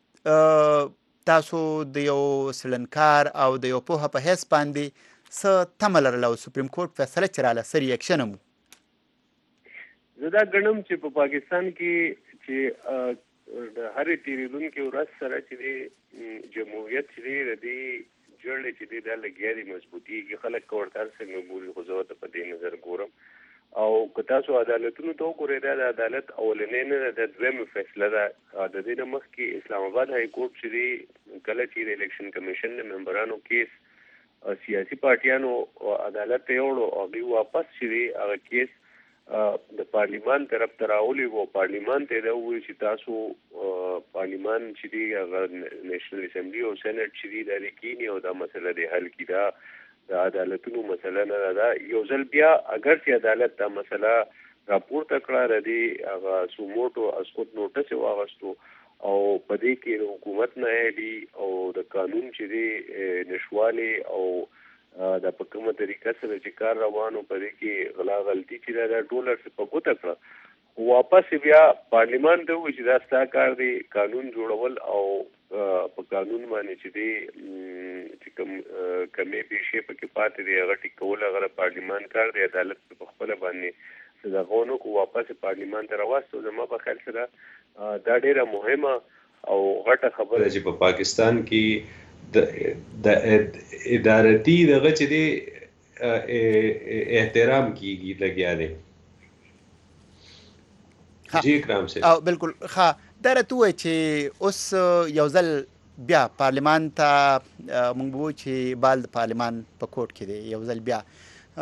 تاسو د یو سلنکار او د یو پوهه په حیث باندې څه تمه لرله او سپریم کورټ فیصله چې راله څه ریاکشن مو؟ زه دا ګڼم چې په پاکستان کې چې د هرې تېرېدونکې ورځ سره چې دی جمهوریت چې دی د دې جړې چې دی دا لګیا دي مضبوطېږي. خلک که ورته هر څنګه ګوري خو زه ورته په دې نظر ګورم. او که تاسو عدالتونو ته وګورئ دا د عدالت اولنۍ نه ده، د دویمه فیصله ده. د دې نه مخکې اسلام آباد های کورټ چې دی کله چې د الیکشن کمیشن د ممبرانو کیس سیاسي پارټیانو عدالت ته یوړو او هغوی واپس چې دی هغه کیس د پارلیمان طرف ته راولي وو. پارلیمان ته دا وویل چې تاسو پارلیمان چې دی هغه نیشنل اسمبلی او سینټ چې دی دا دې کینی او دا مسله دې حل کړي. دا د عدالتونو مسله نه ده. یو ځل بیا اگر چې عدالت دا مسله راپورته کړه د دې هغه سوموټو اسکوت نوټس یې واغستو او په دې کې د حکومت نه دی او د قانون چې دی نشوالي او دا په کومه طریقه سره چې کار روانو په دې کې غلا غلطي چې دا ډولر په ګوته کړه. واپس بیا پارلیمان ته وایي چې دا ستا کار دی قانون جوړول او په قانون باندې چې دی چې کوم کمې پیښې پکې پاتې دي هغه ټیکول هغه پارلیمان کار دی. عدالت په خپله باندې دغه کو واپس پارلیمان ته راوستو. زما په خیال سره دا ډیره مهمه او غټه خبره چې په پاکستان کې د ادارتي دغه چې دی احترام کیږي لګیا دی. جی اکرام صاحب. او بالکل ښه دا راته ووایي چې اوس یو ځل بیا پارلیمان ته موږ به وایو چې بال د پارلیمان په کوټ کې دی یو ځل بیا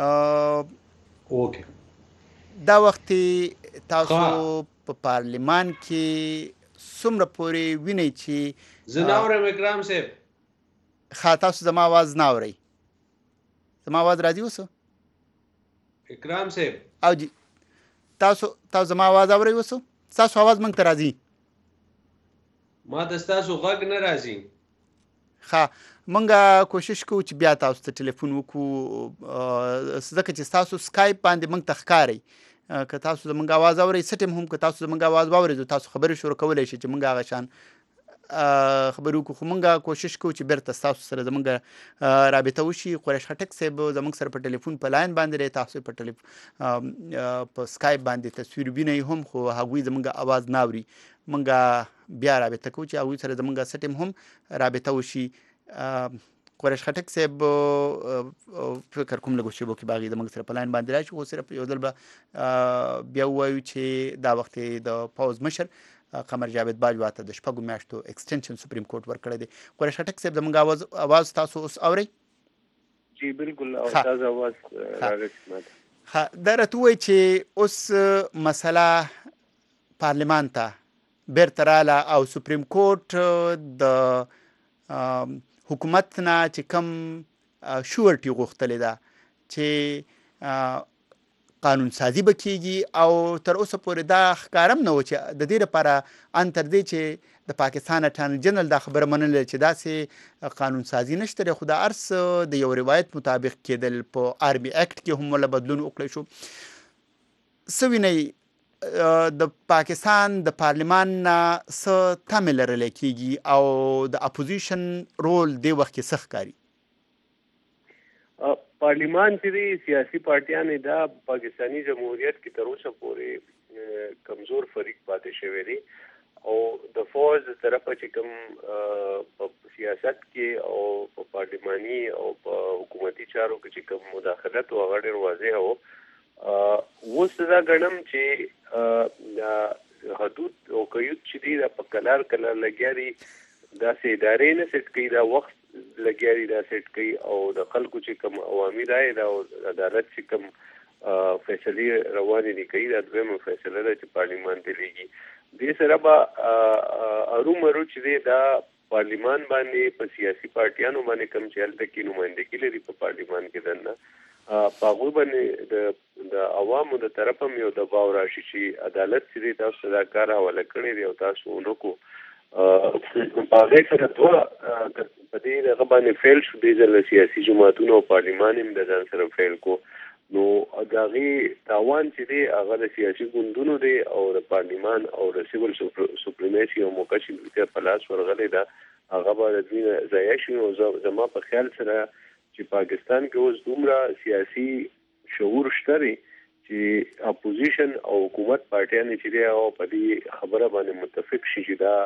اوکې دا وخت تاسو په پارلیمان کې څومره پورې وینئ چې زه نه اورم اکرام صاحب. تاسو زما आवाज نه اورئ؟ زما आवाज راځي اوس اکرام صاحب؟ او جی تاسو زما आवाज اورئ اوس؟ تاسو आवाज موږ ته راځي؟ ما ته ستاسو غږ نه راځي. موږ کوشش کوو چې بیا تاسو ته ټلیفون وکړو ځکه چې تاسو سکایپ باندې موږ ته ښکارئ. که تاسو زموږ आवाज اورئ څه ټیم هم که تاسو زموږ आवाज واورئ تاسو خبرې شروع کولی شئ چې موږ هغه شان خبرې وکړو. خو موږ کوشش کوو چې بیرته ستاسو سره زموږ رابطه وشي. قریش خټک صاحب زموږ سره په ټلیفون په لاین باندې دی. تاسو په سکایپ باندې تصویر وینئ هم خو هغوی زموږ आवाज نه اوري. موږ بیا رابطه کوو چې هغوی سره زموږ څه ټیم هم رابطه وشي. قریش خټک صاحب فکر کوم لږ شیبو کې باغې زموږ سره په لاین باندې راشي. خو صرف یو ځل به بیا ووایو چې دا وخت د پوز مشر قمر جاوید باجوا ته د 6 میاشتو ایکسټنشن سپریم کورټ ورکړی دی. قریش خټک صاحب زموږ आवाज تاسو اوس اورئ؟ جی بالکل تاسو आवाज راغلی. دا راته ووایي چې اوس مسله پارلمان ته بیرته راله او سپریم کورټ د حکومت نه چې کوم شورټي غوښتلې ده چې قانون سازي به کیږي او تر اوسه پورې دا ښکارم نه و چې د دې لپاره ان تر دې چې د پاکستان اټارني جنرال دا خبره منله چې داسې قانون سازي نشته دی. خو دا ارس د یو روایت مطابق کېدل په آرمي اکټ کې هم ولا بدلون وکړی شو. څه وینئ د پاکستان د پارلمان نه څه تمې لرلی کېږي او د اپوزیشن رول دې وخت کې څه ښکاري؟ پارلیمان چې دی سیاسي پارټیانې دا پاکستاني جمهوریت کې تر اوسه پورې کمزور فریق پاتې شوی دی او د فوج د طرفه چې کوم په سیاست کې او په پارلماني او په حکومتي چارو کې چې کوم مداخلت او هغه ډېر واضح و. اوس دا ګڼم چې حدود او قیود چې دی دا په کلار لګیا دي داسې ادارې نه سیټ کوي دا وخت لګیا دي دا سیټ کوي او د خلکو چې کوم عوامي رایې دا عدالت چې کوم فیصلې روانې دي کوي دا دویمه فیصله ده چې پارلیمان ته لیږي دې سره به ارومرو چې دی دا پارلیمان باندې په سیاسي پارټیانو باندې کوم چې هلته کې نمایندګي لري په پارلیمان کې دننه په هغوی باندې د عوامو د طرفه هم یو دباو راشي چې عدالت چې دی تاسو دا کار حواله کړی دی او تاسو ونه کو په هغې سره دوه په دې دغه باندې فیل شو دې ځل سیاسي جماعتونو او پارلیمان هم د ځان سره فیل کو نو د هغې تاوان چې دی هغه د سیاسي ګوندونو دی او د پارلیمان او د سیول سوپریمیسي او موقع چې دوی په لاس ورغلی ده هغه به د دوی نه ضایع شي او زما په خیال سره چې پاکستان کې اوس دومره سیاسي شعور شته دی چې اپوزیشن او حکومت پارټیانې چې دی هغه په دې خبره باندې متفق شي چې دا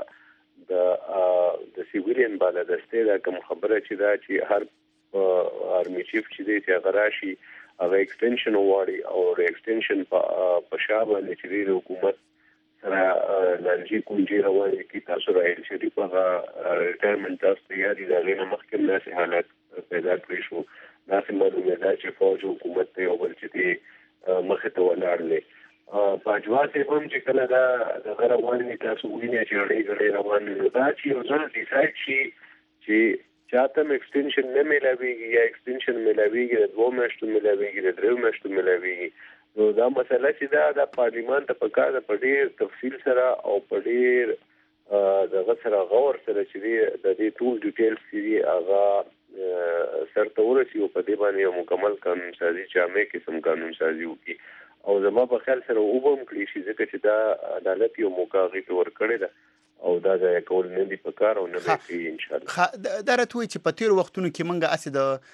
د سیویلین بالادستې دا کوم خبره چې دا چې هر آرمي چیف چې دی چې هغه راشي هغه ایکسټنشن وواړي او ایکسټنشن په شا باندې چې دی د حکومت سره لانجې کونجې روانې کړي تاسو راهیل شریف هغه ریټایرمنټ تاسو تیار دي د هغې نه مخکې هم داسې حالات پیدا کړی شو داسې معلومېده چې فوج حکومت ته یو بل چې دی مخې ته ولاړ دی باجوا صاحب هم چې کله دا دغه روان دي تاسو وینئ چې اړې روان دي نو دا چې یو ځل ډیسایډ شي چې چاته هم ایکسټنشن نه میلاویږي یا ایکسټنشن میلاویږي د 2 میاشتو میلاویږي د 3 میاشتو میلاویږي نو دا مسله چې دا د پارلیمان ته پکار ده په ډېر تفصیل سره او په ډېر دغه سره غور سره چې دی د دې ټول ډیټیلز چې دی هغه سرته ورسي او په دې باندې یو مکمل قانون سازي جامع قسم قانون سازي وکړي او زما په خیال سره وبم کړی شي ځکه چې دا عدالت یو موقع غي تور کړی ده او دا ځای کول نه دی پکار او نه دی ان شاء الله دا راتوي چې په تیر وختونو کې منګه اسې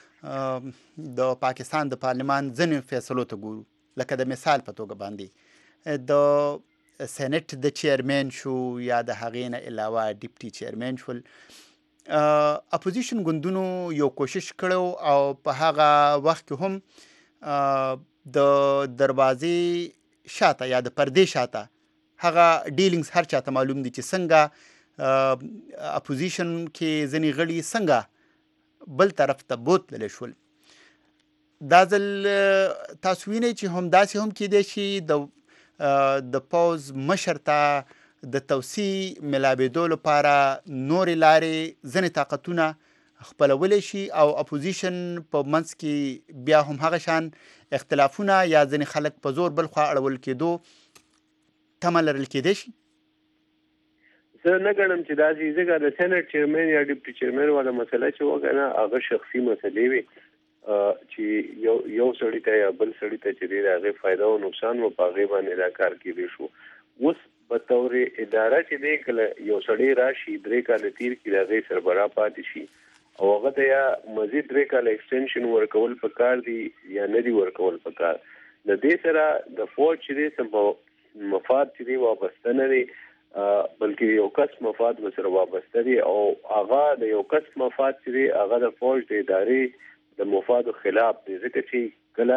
د پاکستان د پارلمان ځنې فیصلو ته ګورو لکه د مثال په توګه باندې د سېنات د چیرمن شو یا د هغې نه علاوه ډیپټي چیرمن شول اپوزیشن ګوندونو یو کوشش کړو او په هغه وخت کې هم د دروازې شاته یا د پردې شاته هغه ډیلینګز هر چاته معلوم دي چې څنګه اپوزیشن کې ځینې غړي څنګه بل طرف ته بوتللی شول دا ځل تاسو وینئ چې همداسې هم کیدای شي د پوز مشر ته د توسیع ملابېدو لپاره نورې لارې ځینې طاقتونه خپلولی شي او اپوزیشن په منځ کې بیا هم هغه شان اختلافونه یا ځینې خلک په زور بل خوا اړول کېدو تمه لرل کېدای شي زه نه ګڼم چې داسې ځکه د سېنټ چیرمن یا ډیپټي چیرمن والا مسله چې وګڼه هغه شخصي مسلې وي چې یو سړي ته یا بل سړي ته چې دی د هغې فایده او نقصان و په هغې باندې دا کار کېدی شو اوس په طور اداره چې دی کله یو سړی راشي 3 کاله تیر کړي د هغې سربراه پاتې شي او هغه ته یا مزید 3 کاله ایکسټنشن ورکول پکار دي یا نه دي ورکول پکار د دې سره د فوج چې دی مفاد چې دی وابسته نه دی بلکې یو کس مفاد سره وابسته دی او هغه د یو کس مفاد چې دی هغه د فوج د ادارې د مفادو خلاف دی ځکه چې کله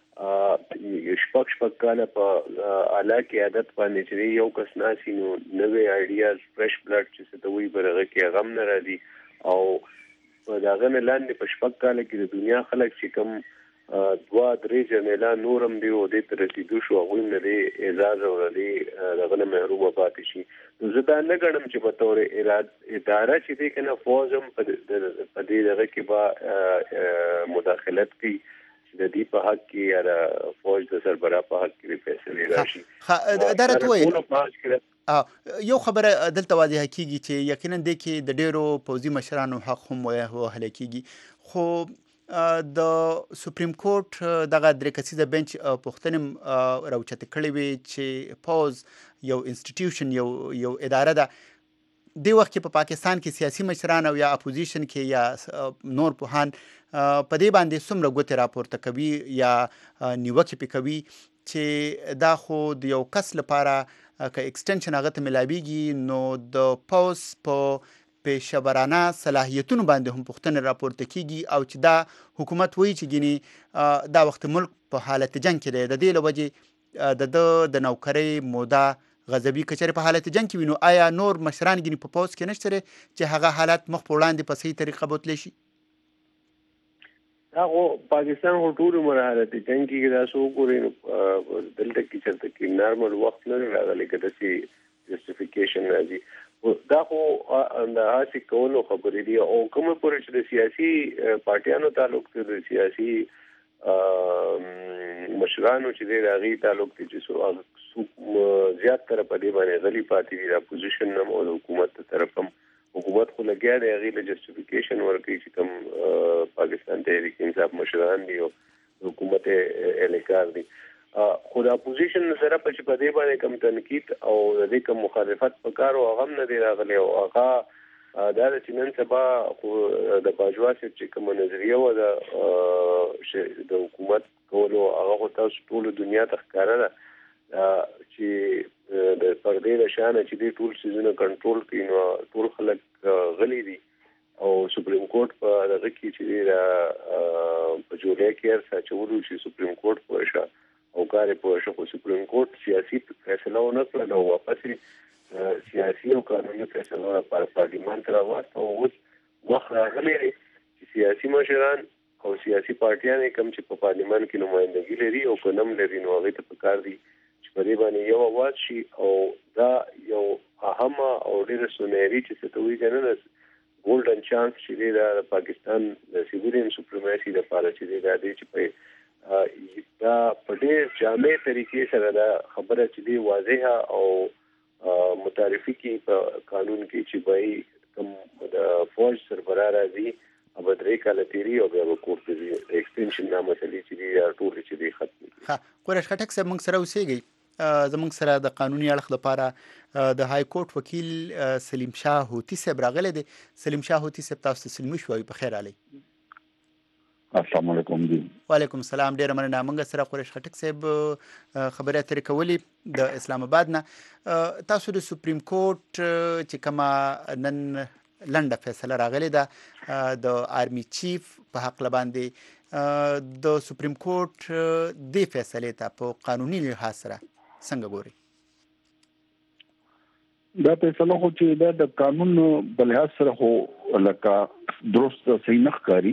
شپږ کاله په اعلی قیادت باندې چې یو کس ناسي نو نوې آیډیاز فرش بلډ چې څه ته وایي برغه کې غم نه راځي او داغه نه لاندې په شپږ کاله کې د دنیا خلک چې کوم 2-3 جنرالان نورم دی او دې تر رسیدو شو هغوی نه دی اعزاز او دی دغه نه محروم پاتې شي نو زه دا نه ګڼم چې په طور اداره چې دی که نه فوج هم په دې دغه کې به مداخلت کوي د دې په حق کې یا د فوج د سربراه په حق کې فیصلې راشي دا راته وویل یو خبره دلته واضحه کېږي چې یقینا دې کې د ډېرو پوځي مشرانو حق هم وهلی کېږي خو د سپریم کورټ دغه 3 کسیزه بنچ پوښتنې راوچتې کړې وې چې پوز یو انسټیټیوشن یو اداره ده دې وخت کې په پاکستان کې سیاسي مشران او یا اپوزیشن کې یا نور پوهان په دې باندې څومره ګوتې راپورته کوي یا نیوکې پې کوي چې دا خو د یو کس لپاره که ایکسټنشن هغه ته ملاویږي نو د پوز په پیشورانه صلاحیتونو باندې هم پوښتنې راپورته کیږي او چې دا حکومت وایي چې ګینې دا وخت ملک په حالت جنګ کې دی د دې له وجې د نوکرۍ موده غضبي کچره په حالت جنگ کې وینو آیا نور مشران ګني په پوز کې نشته چې هغه حالات مخ په وړاندې په صحیح طریقه بوتلی شي؟ هغه پاکستان هو ټول مرحله جنگ کې دا سو ګورې دلته کې چرته کې نارمل وخت نه راغلی کده چې جسټیفیکیشن راځي دا خو اندازې کولو خبرې دي او کومه پورې چې د سیاسي پارټیانو تعلق ته د سیاسي مشرانو چې د راغي تعلق ته چې زیات تر په دې باندې غلي پاتې دي د اپوزیشن نم او حکومت طرف هم حکومت خو لګیا دی هغه له جسټیفیکیشن ورکړي چې کوم پاکستان تحریک انصاف مشران دي او حکومت الکار دي خو د اپوزیشن سره په دې باندې کوم تنقید او د دې کوم مخالفت وکړو هغه هم نه دی راغلی او هغه دا چې نن سبا د باجوا چې کوم نظریه و د حکومت کولو هغه تاسو ټول دنیا ته ښکاره ده چې د پردې له شانه چې دې ټول سیزونه کنټرول کړي نو ټول خلک غلي دي او سپریم کورټ په دغه کې چې په جولای کې ساچولو چې سپریم کورټ پوښه او کار پوښه خو سپریم کورټ سیاسي فیصله ونه کړ او واپس سیاسي او قانوني فیصله پر پارلیمان ته راوړل او اوس وخت راغلی چې سیاسي مشران او سیاسي پارټیان کوم چې په پارلیمان کې نمائندګي لري او کوم لري نو هغه ته پکار دي چې په دې باندې یو आवाज شي او دا یو اهمه او ډېر سونېری چې څه توي کنه ګولډن چانس چې د پاکستان د سیویلین سپریماسي د پاره چې د دې چې په دا په ډېر جامع طریقې سره دا خبره چې دی واضحه او متعارفي کې په قانون کې چې به کوم د فوج سربراه راځي او درې کاله تیری او بیا وکړي چې ایکستنشن نامه سلی چې دی ټول چې دی ختم. ها قریش خټک صاحب موږ سره اوسېږي زموږ سره د قانوني اړخ لپاره د های کورټ وکیل سلیم شاه هوتی صاحب راغلی دی. سلیم شاه هوتی صاحب تاسو ته سلمي شوي په خیر علي. السلام علیکم دی. وعلیکم السلام. ډیر مننه. موږ سره قریش خټک صاحب خبرې اترې کولې د اسلام آباد نه. تاسو د سپریم کورټ چې کومه نن لنډه فیصله راغلی ده د آرمی چیف په حق باندې د سپریم کورټ د فیصلې ته په قانوني لحاظ سره څنګه ګوري؟ دا فیصله خو چې د قانون په لحاظ سره خو لکه درست صحیح نه ښکاري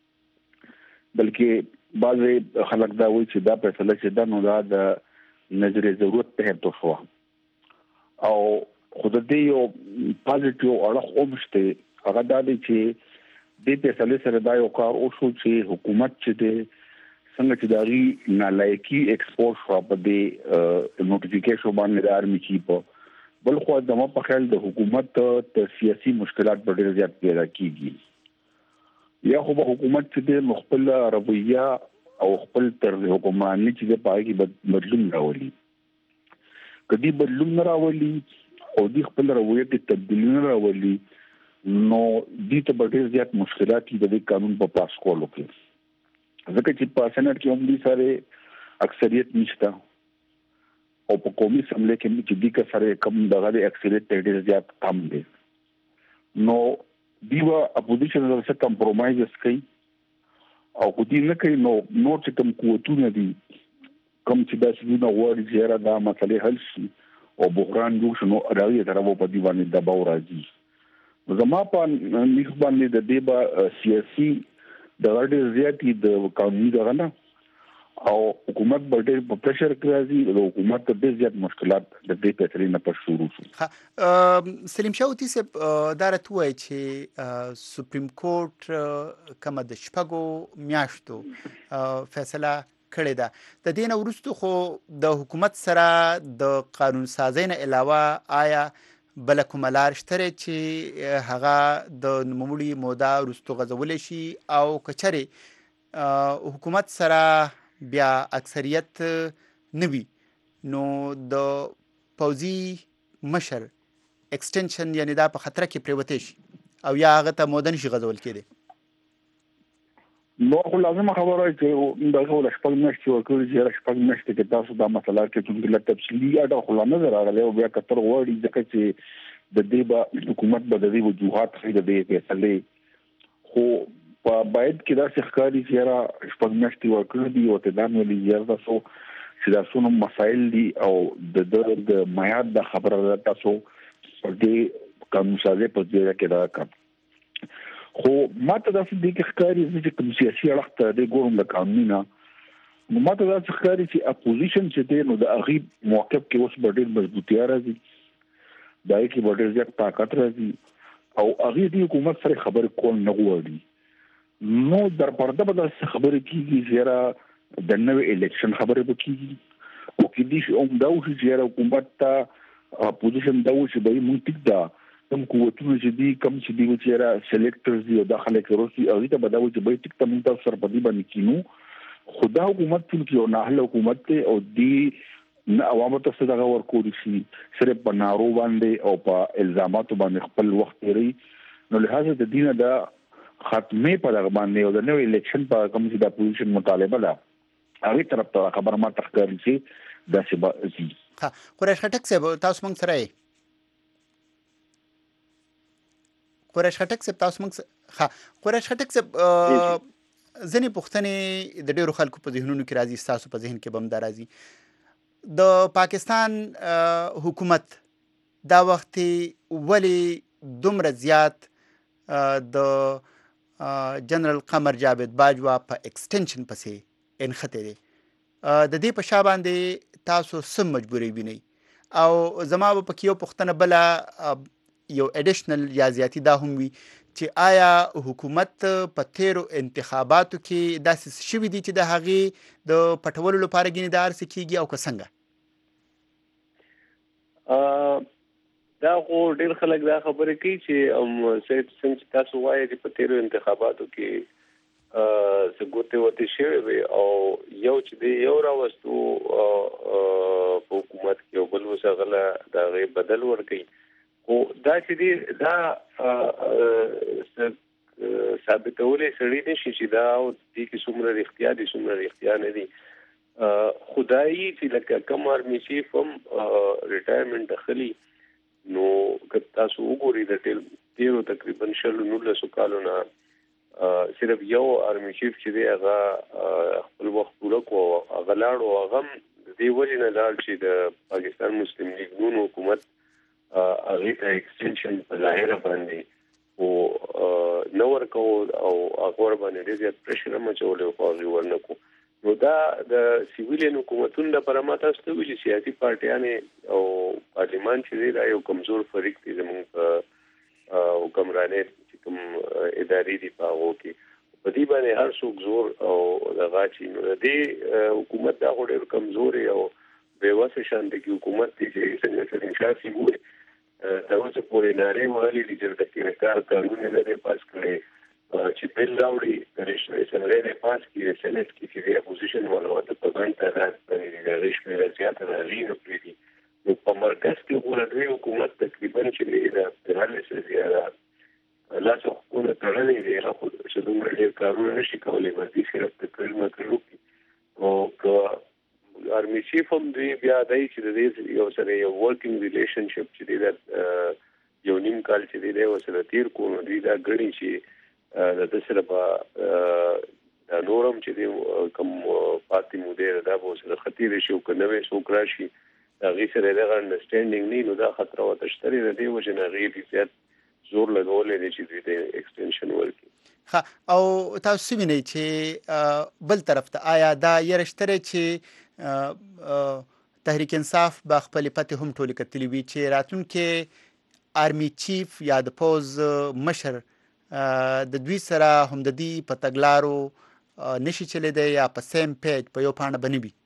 بلکې بعضې خلک دا وایي چې دا فیصله چې ده نو دا د نظرې ضرورت تحت وشوه او خو د دې یو پازیټیو اړخ هم شته هغه دا دی چې دې فیصلې سره دا یو کار وشو چې حکومت چې دی څنګه چې د هغې نالایقي ایکسپوز شوه په دې نوټیفیکیشن باندې د آرمي چیف بل خو زما په خیال د حکومت ته سیاسي مشکلات به ډېر زیات پیدا کیږي یا خو به حکومت چې دی خپل رویه او خپل طرز حکمراني چې دی په هغې کې بدلون راولي که دې بدلون نه راولي او دې خپل رویه کې تبدیلونه راولي نو دې ته به ډېر زیات مشکلات دي د دې قانون په پاس کولو کې ځکه چې په سېنات کې هم دې سره اکثریت نشته او په قومي اسمبلی کې چې دې سره کم دغه اکثریت ډېر زیات کم دی نو دیو اپوزیشن سره کمپرومایز کوي او کو دې نه کوي نو چې کوم قوتونه دي کوم چې دا څه غواړي چې دا مسلې حل شي او بحران جوړ شنو راوي تر په دې باندې دباو راځي زما په نیخ باندې د دې با سیاسي د ډېر زیاتې د قانوني دغه نه او حکومت به ډېر په پریشر کې راځي او حکومت ته ډېر زیات مشکلات د دې پترې نه پر شروع شو. سلیم شاه هوتی صاحب دا راته وایي چې سپریم کورټ کومه د شپږو میاشتو فیصله کړې ده د دې نه وروسته خو د حکومت سره د قانون سازۍ نه علاوه آیا بل کومه لار شته چې هغه د نوموړي موده وروسته غځولی شي او که چېرې حکومت سره بیا اکثریت نه وي نو د پوځي مشر ایکسټنشن یعنی دا په خطر کې پریوتی شي او یا هغه ته موده نشي غځول کېدی؟ نو خو لازمه خبره چې دغه ول شپږ میاشتې ورکړي چې شپږ میاشتې کې تاسو دا مسله کې څنګه له تفصیلي اړه خو نه راغلی او بیا کتر وړي ځکه چې د دې به حکومت به د دې وجوهات خې د دې فیصلې خو په باید کې دا ښکاري چې را شپږ میاشتې ورکړي دي او ته دا نو لري تاسو چې دا څونه مسایل دي او د میعاد د خبره تاسو دې قانون سازي په ځای کې راکړه. خو ماته دا څه دي چې ښکاري چې کوم سیاسي اړخ ته د ګورم د قانوني نو ماته دا څه ښکاري چې اپوزیشن چې دی نو د هغې موقف کې اوس به ډېر مضبوطیا راځي، دا یې کې به ډېر زیات طاقت راځي او هغې د حکومت سره خبرې کول نه غواړي. نو در پرده به داسې خبرې کېږي چې یاره د نوې الیکشن خبرې به کېږي او کېدای شي دا وشي چې یاره حکومت ته اپوزیشن دا وشي به یې مونږ ټیک ده کوم قوتونه چې دي کوم چې دي چې یاره سلیکټرز دي او دا خلک روسي هغوی ته به دا وایي چې به یې ټیک ته مونږ تاسو سره په دې باندې کینو. خو دا حکومت ټول کې یو ناهله حکومت دی او دې نه عوامو ته څه دغه ورکولی شي صرف په نارو باندې او په الزاماتو باندې خپل وخت تېروي. نو لهذا د دې نه دا ختمې په دغه باندې او د نوې الیکشن په کوم چې د اپوزیشن مطالبه ده هغې طرف ته خبره ما ته ښکاري چې داسې به ځي. قریش خټک صاحب تاسو موږ سره یې قریش خټک صاحب تاسو موږ قریش خټک صاحب ځینې پوښتنې د ډېرو خلکو په ذهنونو کې راځي، ستاسو په ذهن کې به هم دا راځي. د پاکستان حکومت دا وخت ولې دومره زیات د جنرال قمر جاوید باجوا په ایکسټنشن پسې انخته دي؟ د دې په شا باندې تاسو څه مجبوري وینئ؟ او زما به پکې یو پوښتنه بله یو اډیشنل یا زیاتی دا هم وي چې آیا حکومت په تیرو انتخاباتو کې داسې شوي دي چې د هغې د پټولو لپاره ګینې دا هرڅه کېږي او که څنګه؟ دا خو ډېر خلک دا خبرې کوي چې څنګه چې تاسو وایئ چې په تیرو انتخاباتو کې څه ګوتې وتې شوې وې او یو چې دی یو راوستو په حکومت کې او بل اوس هغه د هغې بدل ورکوي. خو دا چې دی دا ثابتولی سړی نه شي چې دا دې کې څومره رښتیا دي څومره رښتیا نه دي. خدایي چې لکه کم آرمي چیف هم ریټایرمنټ اخلي نو که تاسو وګورئ د تیرو تقریبا 19 کالو نه صرف یو آرمي چیف چې دی هغه خپل وخت پوره کړو هغه لاړ او هغه هم د دې وجې نه لاړ چې د پاکستان مسلم لیګ نون حکومت هغې ته ایکسټنشن په ظاهره باندې او نه ورکو او هغه ورباندې ډېر زیات پرېشر هم اچولی خو هغې ورنه کړو. نو دا د سیویلین حکومتونو لپاره ما تاسو ته ویلي سیاسي پارټیانې او پارلیمان چې دی دا یو کمزور فریق دی زموږ په حکمرانۍ چې کوم ادارې دي په هغو کې په دې باندې هر څوک زور او دغه چې نو د دې حکومت دا خو ډېر کمزورې او بېوسه شانته کې حکومت دی چې څنګه سرین شاسي وایي دا اوسه پورې نارې وهلې دي چې د کار قانون یې نه دی پاس کړی چې بل راوړي د رشوې سنرۍ نه پاس کړي سنټ کې چې د اپوزیشن والو د پګان تعداد باندې د رشوې زیاته راځي نو پرېږدي. نو په مرکز کې غوره دوی حکومت تقریبا چې د پرالسس یا لاس حقوقونه تړلې دي هغه خو چې دومره ډېر کارونه نشي کولی مزدي صرف د کلمه کړو او که آرمي چیف هم دوی بیا دی چې د دې یو سره یو ورکینګ ریلیشنشپ چې دی یو نیم کال چې دی ورسره تېر کړو نو دوی دا ګڼي چې د سره په نورم چې دی کوم پاتې مودې دا به ورسره ختیری شي او که نوی څوک راشي د هغې سره دغه انډرسټینډینګ نه نو دا خطر ورته شته دی د دې وجې نه هغې ډېر زیات زور لګولی دی چې دوی ته ایکسټنشن ورکړي. او تاسو وینئ چې بل طرف ته آیا دا یره شته چې تحریک انصاف به خپلې پتې هم ټولې کتلې وي چې راتلونکې آرمي چیف یا د پوز مشر د دوی سره هم د دې په تګلارو نشي چلیدی یا په سیم پیج په یو پاڼه به نه وي؟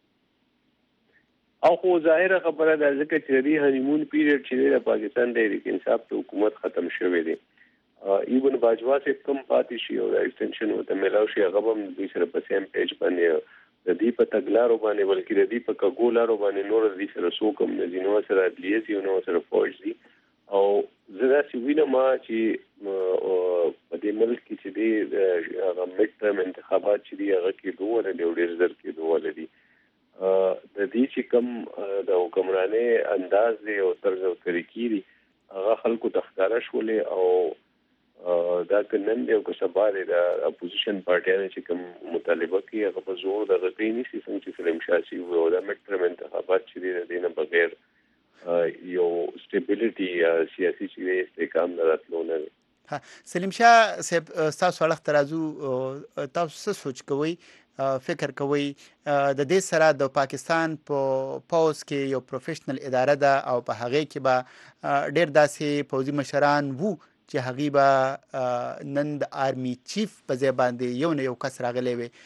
او خو ظاهره خبره ده ځکه چې د دې هنیمون پیریډ چې دی د پاکستان تحریک انصاف د حکومت ختم شوی دی. ایون باجوا صاحب کم پاتې شي او د ایکسټنشن ورته میلاو شي هغه به هم دوی سره په سیم پیج باندې د دې په تګلارو باندې بلکې د دې په کږو لارو باندې نور د دې سره څوک هم نه دي نو سره عدلیه دي نو سره فوج دي. او زه داسې وینم چې په دې ملک کې چې دی هغه میډ ټرم انتخابات چې دي هغه کېدو ولې دی ډېر زر کېدو ولې دي د دې چې کوم د حکمرانۍ انداز دی او طرز او طریقې دي هغه خلکو ته ښکاره شولې او دا کنن یو که سبا د اپوزیشن پارټیانو چې کوم مطالبه کوي هغه په زور د غوښتنې نشي څنګه چې سلیم شاسي او د مټرم انتخابات چې د نه بغیر یو سټیبিলিټي سیاسي چې استحکام نه راتلونه. سلیم شاه صاحب تاسو اړه ترازو تاسو څه سوچ کوئ فکر کوئ د دې سره د پاکستان په پوز کې یو پروفیشنل اداره ده او په هغه کې به ډېر داسې پوځي مشران وو چې هغه به نن د آرمي چیف په ځای باندې یو کس راغلی وي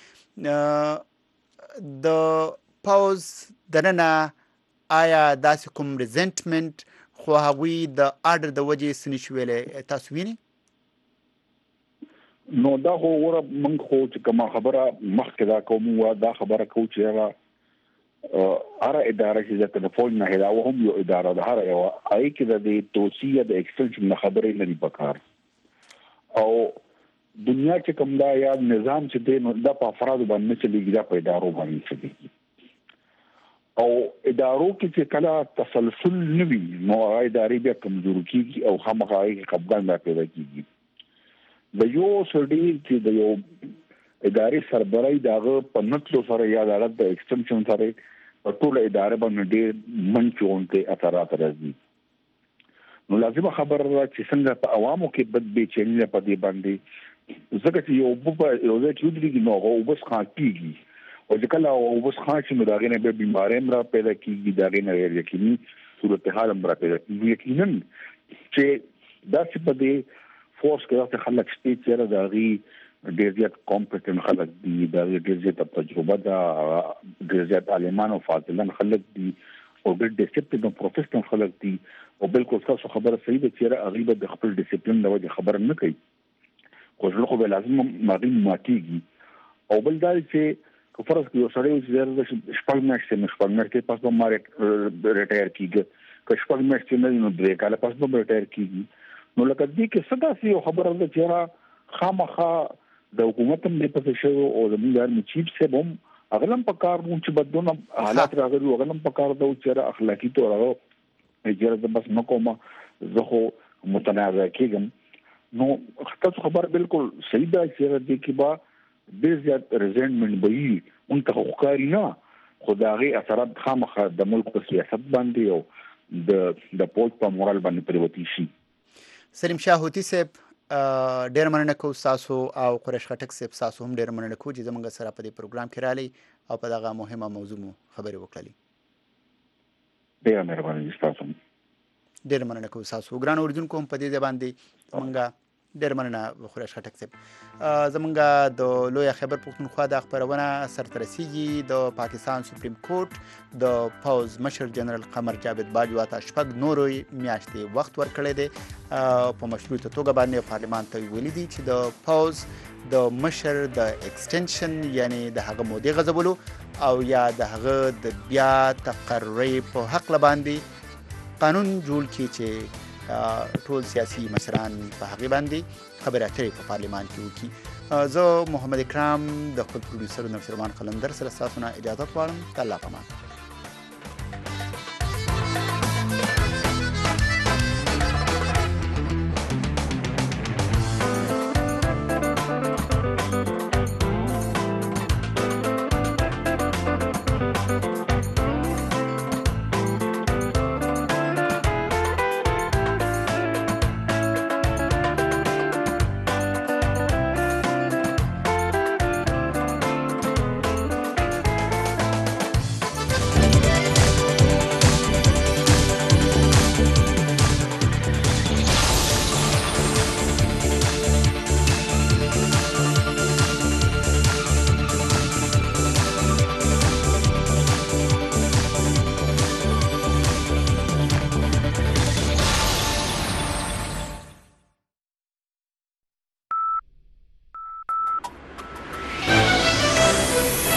د پوز دننه آیا داسې کوم ریزنټمنټ خو هغوی د آرډر د وجې سنش ویلې تاسو وینئ؟ نو دا خو وره موږ خو چې کومه خبره مخکې دا کوم دا خبره کوو چې هغه اداره چې د فوج نه علاوه هم یو اداره ده هر یو آی کې د توصیه د ایکستنشن خبرې نه دی پکار او دنیا چې کوم دا یا نظام چې دی نو دا په افراد باندې چلیږي دا په ادارو باندې چلیږي او ادارو کې چې کله تسلسل نوي نو ادارې بیا کمزوري کیږي او خامخا یې خپګان پیدا کیږي د یو سړي چې د یو ادارې سربراهي دغه په نتلو سره یا د ایکستنشن سره په ټول ادارې باندې ډېر منچونته اثرات راځي نو لازم خبر را چې څنګه په عوامو کې بد بېچینی په دې باندې ځکه چې یو ځای کې ودرېږي نو هغه وبس خان کېږي او چې کله وبس خان چې نو د هغې نه بیا بیمارۍ هم را پیدا کېږي د هغې نه غیر یقیني صورتحال هم را پیدا کېږي یقینا چې داسې په دې فورس کې داسې خلک شته چې د هغې ډېر زیات کمپیټنټ خلک دي د هغې ډېر زیاته تجربه ده ډېر زیات عالمان او فاضلان خلک دي او ډېر ډسپلین او پروفیشنل خلک دي او بالکل تاسو خبره صحیح ده چې هغې به د خپل ډسپلین د وجې خبره نه کوي خو زړه خو به لازم هغې ماتېږي او بل دا چې که فرض کړو یو سړی چې شپږ میاشتې پس به ما ریټایر کېږي که شپږ میاشتې نه وي نو 3 کاله پس به ریټایر کېږي نو لکه دې کې څه داسې یو خبره ده چې خامخا د حکومت هم دې پسې شوی او زموږ د آرمي چیف صاحب هم هغه هم په کار و چې بدلون حالات راغلي هغه هم په کار ده چې اخلاقي طور هغه اجازه بس نه کوم زه خو متنازع کېږم نو تاسو خبره بالکل صحیح ده چې دې کې به ډېر زیات ریزنټمنټ به وي اون ته ښکاري نه خو د هغې اثرات خامخا د ملک په سیاست باندې او د پوځ په مورال باندې پرېوتی شي. سلیم شاه هوتي صاحب ډېر مننه کوو ستاسو او قریش خټک صاحب ستاسو هم ډېر مننه کوو چې زموږ سره په دې پروګرام کې راغلئ او په دغه مهمه موضوع مو خبرې وکړلې. ډېره مهرباني ستاسو ډېر مننه کوو ستاسو ګرانو اورېدونکو هم په دې باندې موږ ډېر مننه قریش خټک صاحب. زموږ د لویه خیبر پښتونخوا د خبرونه سرته رسیږي د پاکستان سپریم کورټ د پوز مشر جنرال قمر جاوید باجوا ته 6 نورو میاشتې وخت ورکړی دی په مشروطه توګه باندې پارلمان ته ویلي دي چې د پوز د مشر د ایکستنشن یعنی د هغه مودې غځولو او یا د هغه د بیا تقرری په حق باندې قانون جوړ کړي چې ټول سیاسي مشران په هغه باندې خبرې اترې په پارلمان کې وکړي. زه محمد اکرام د خپل پروډوسر نوشرمان قلندر سره تاسو نه اجازه غواړم. الله پامان.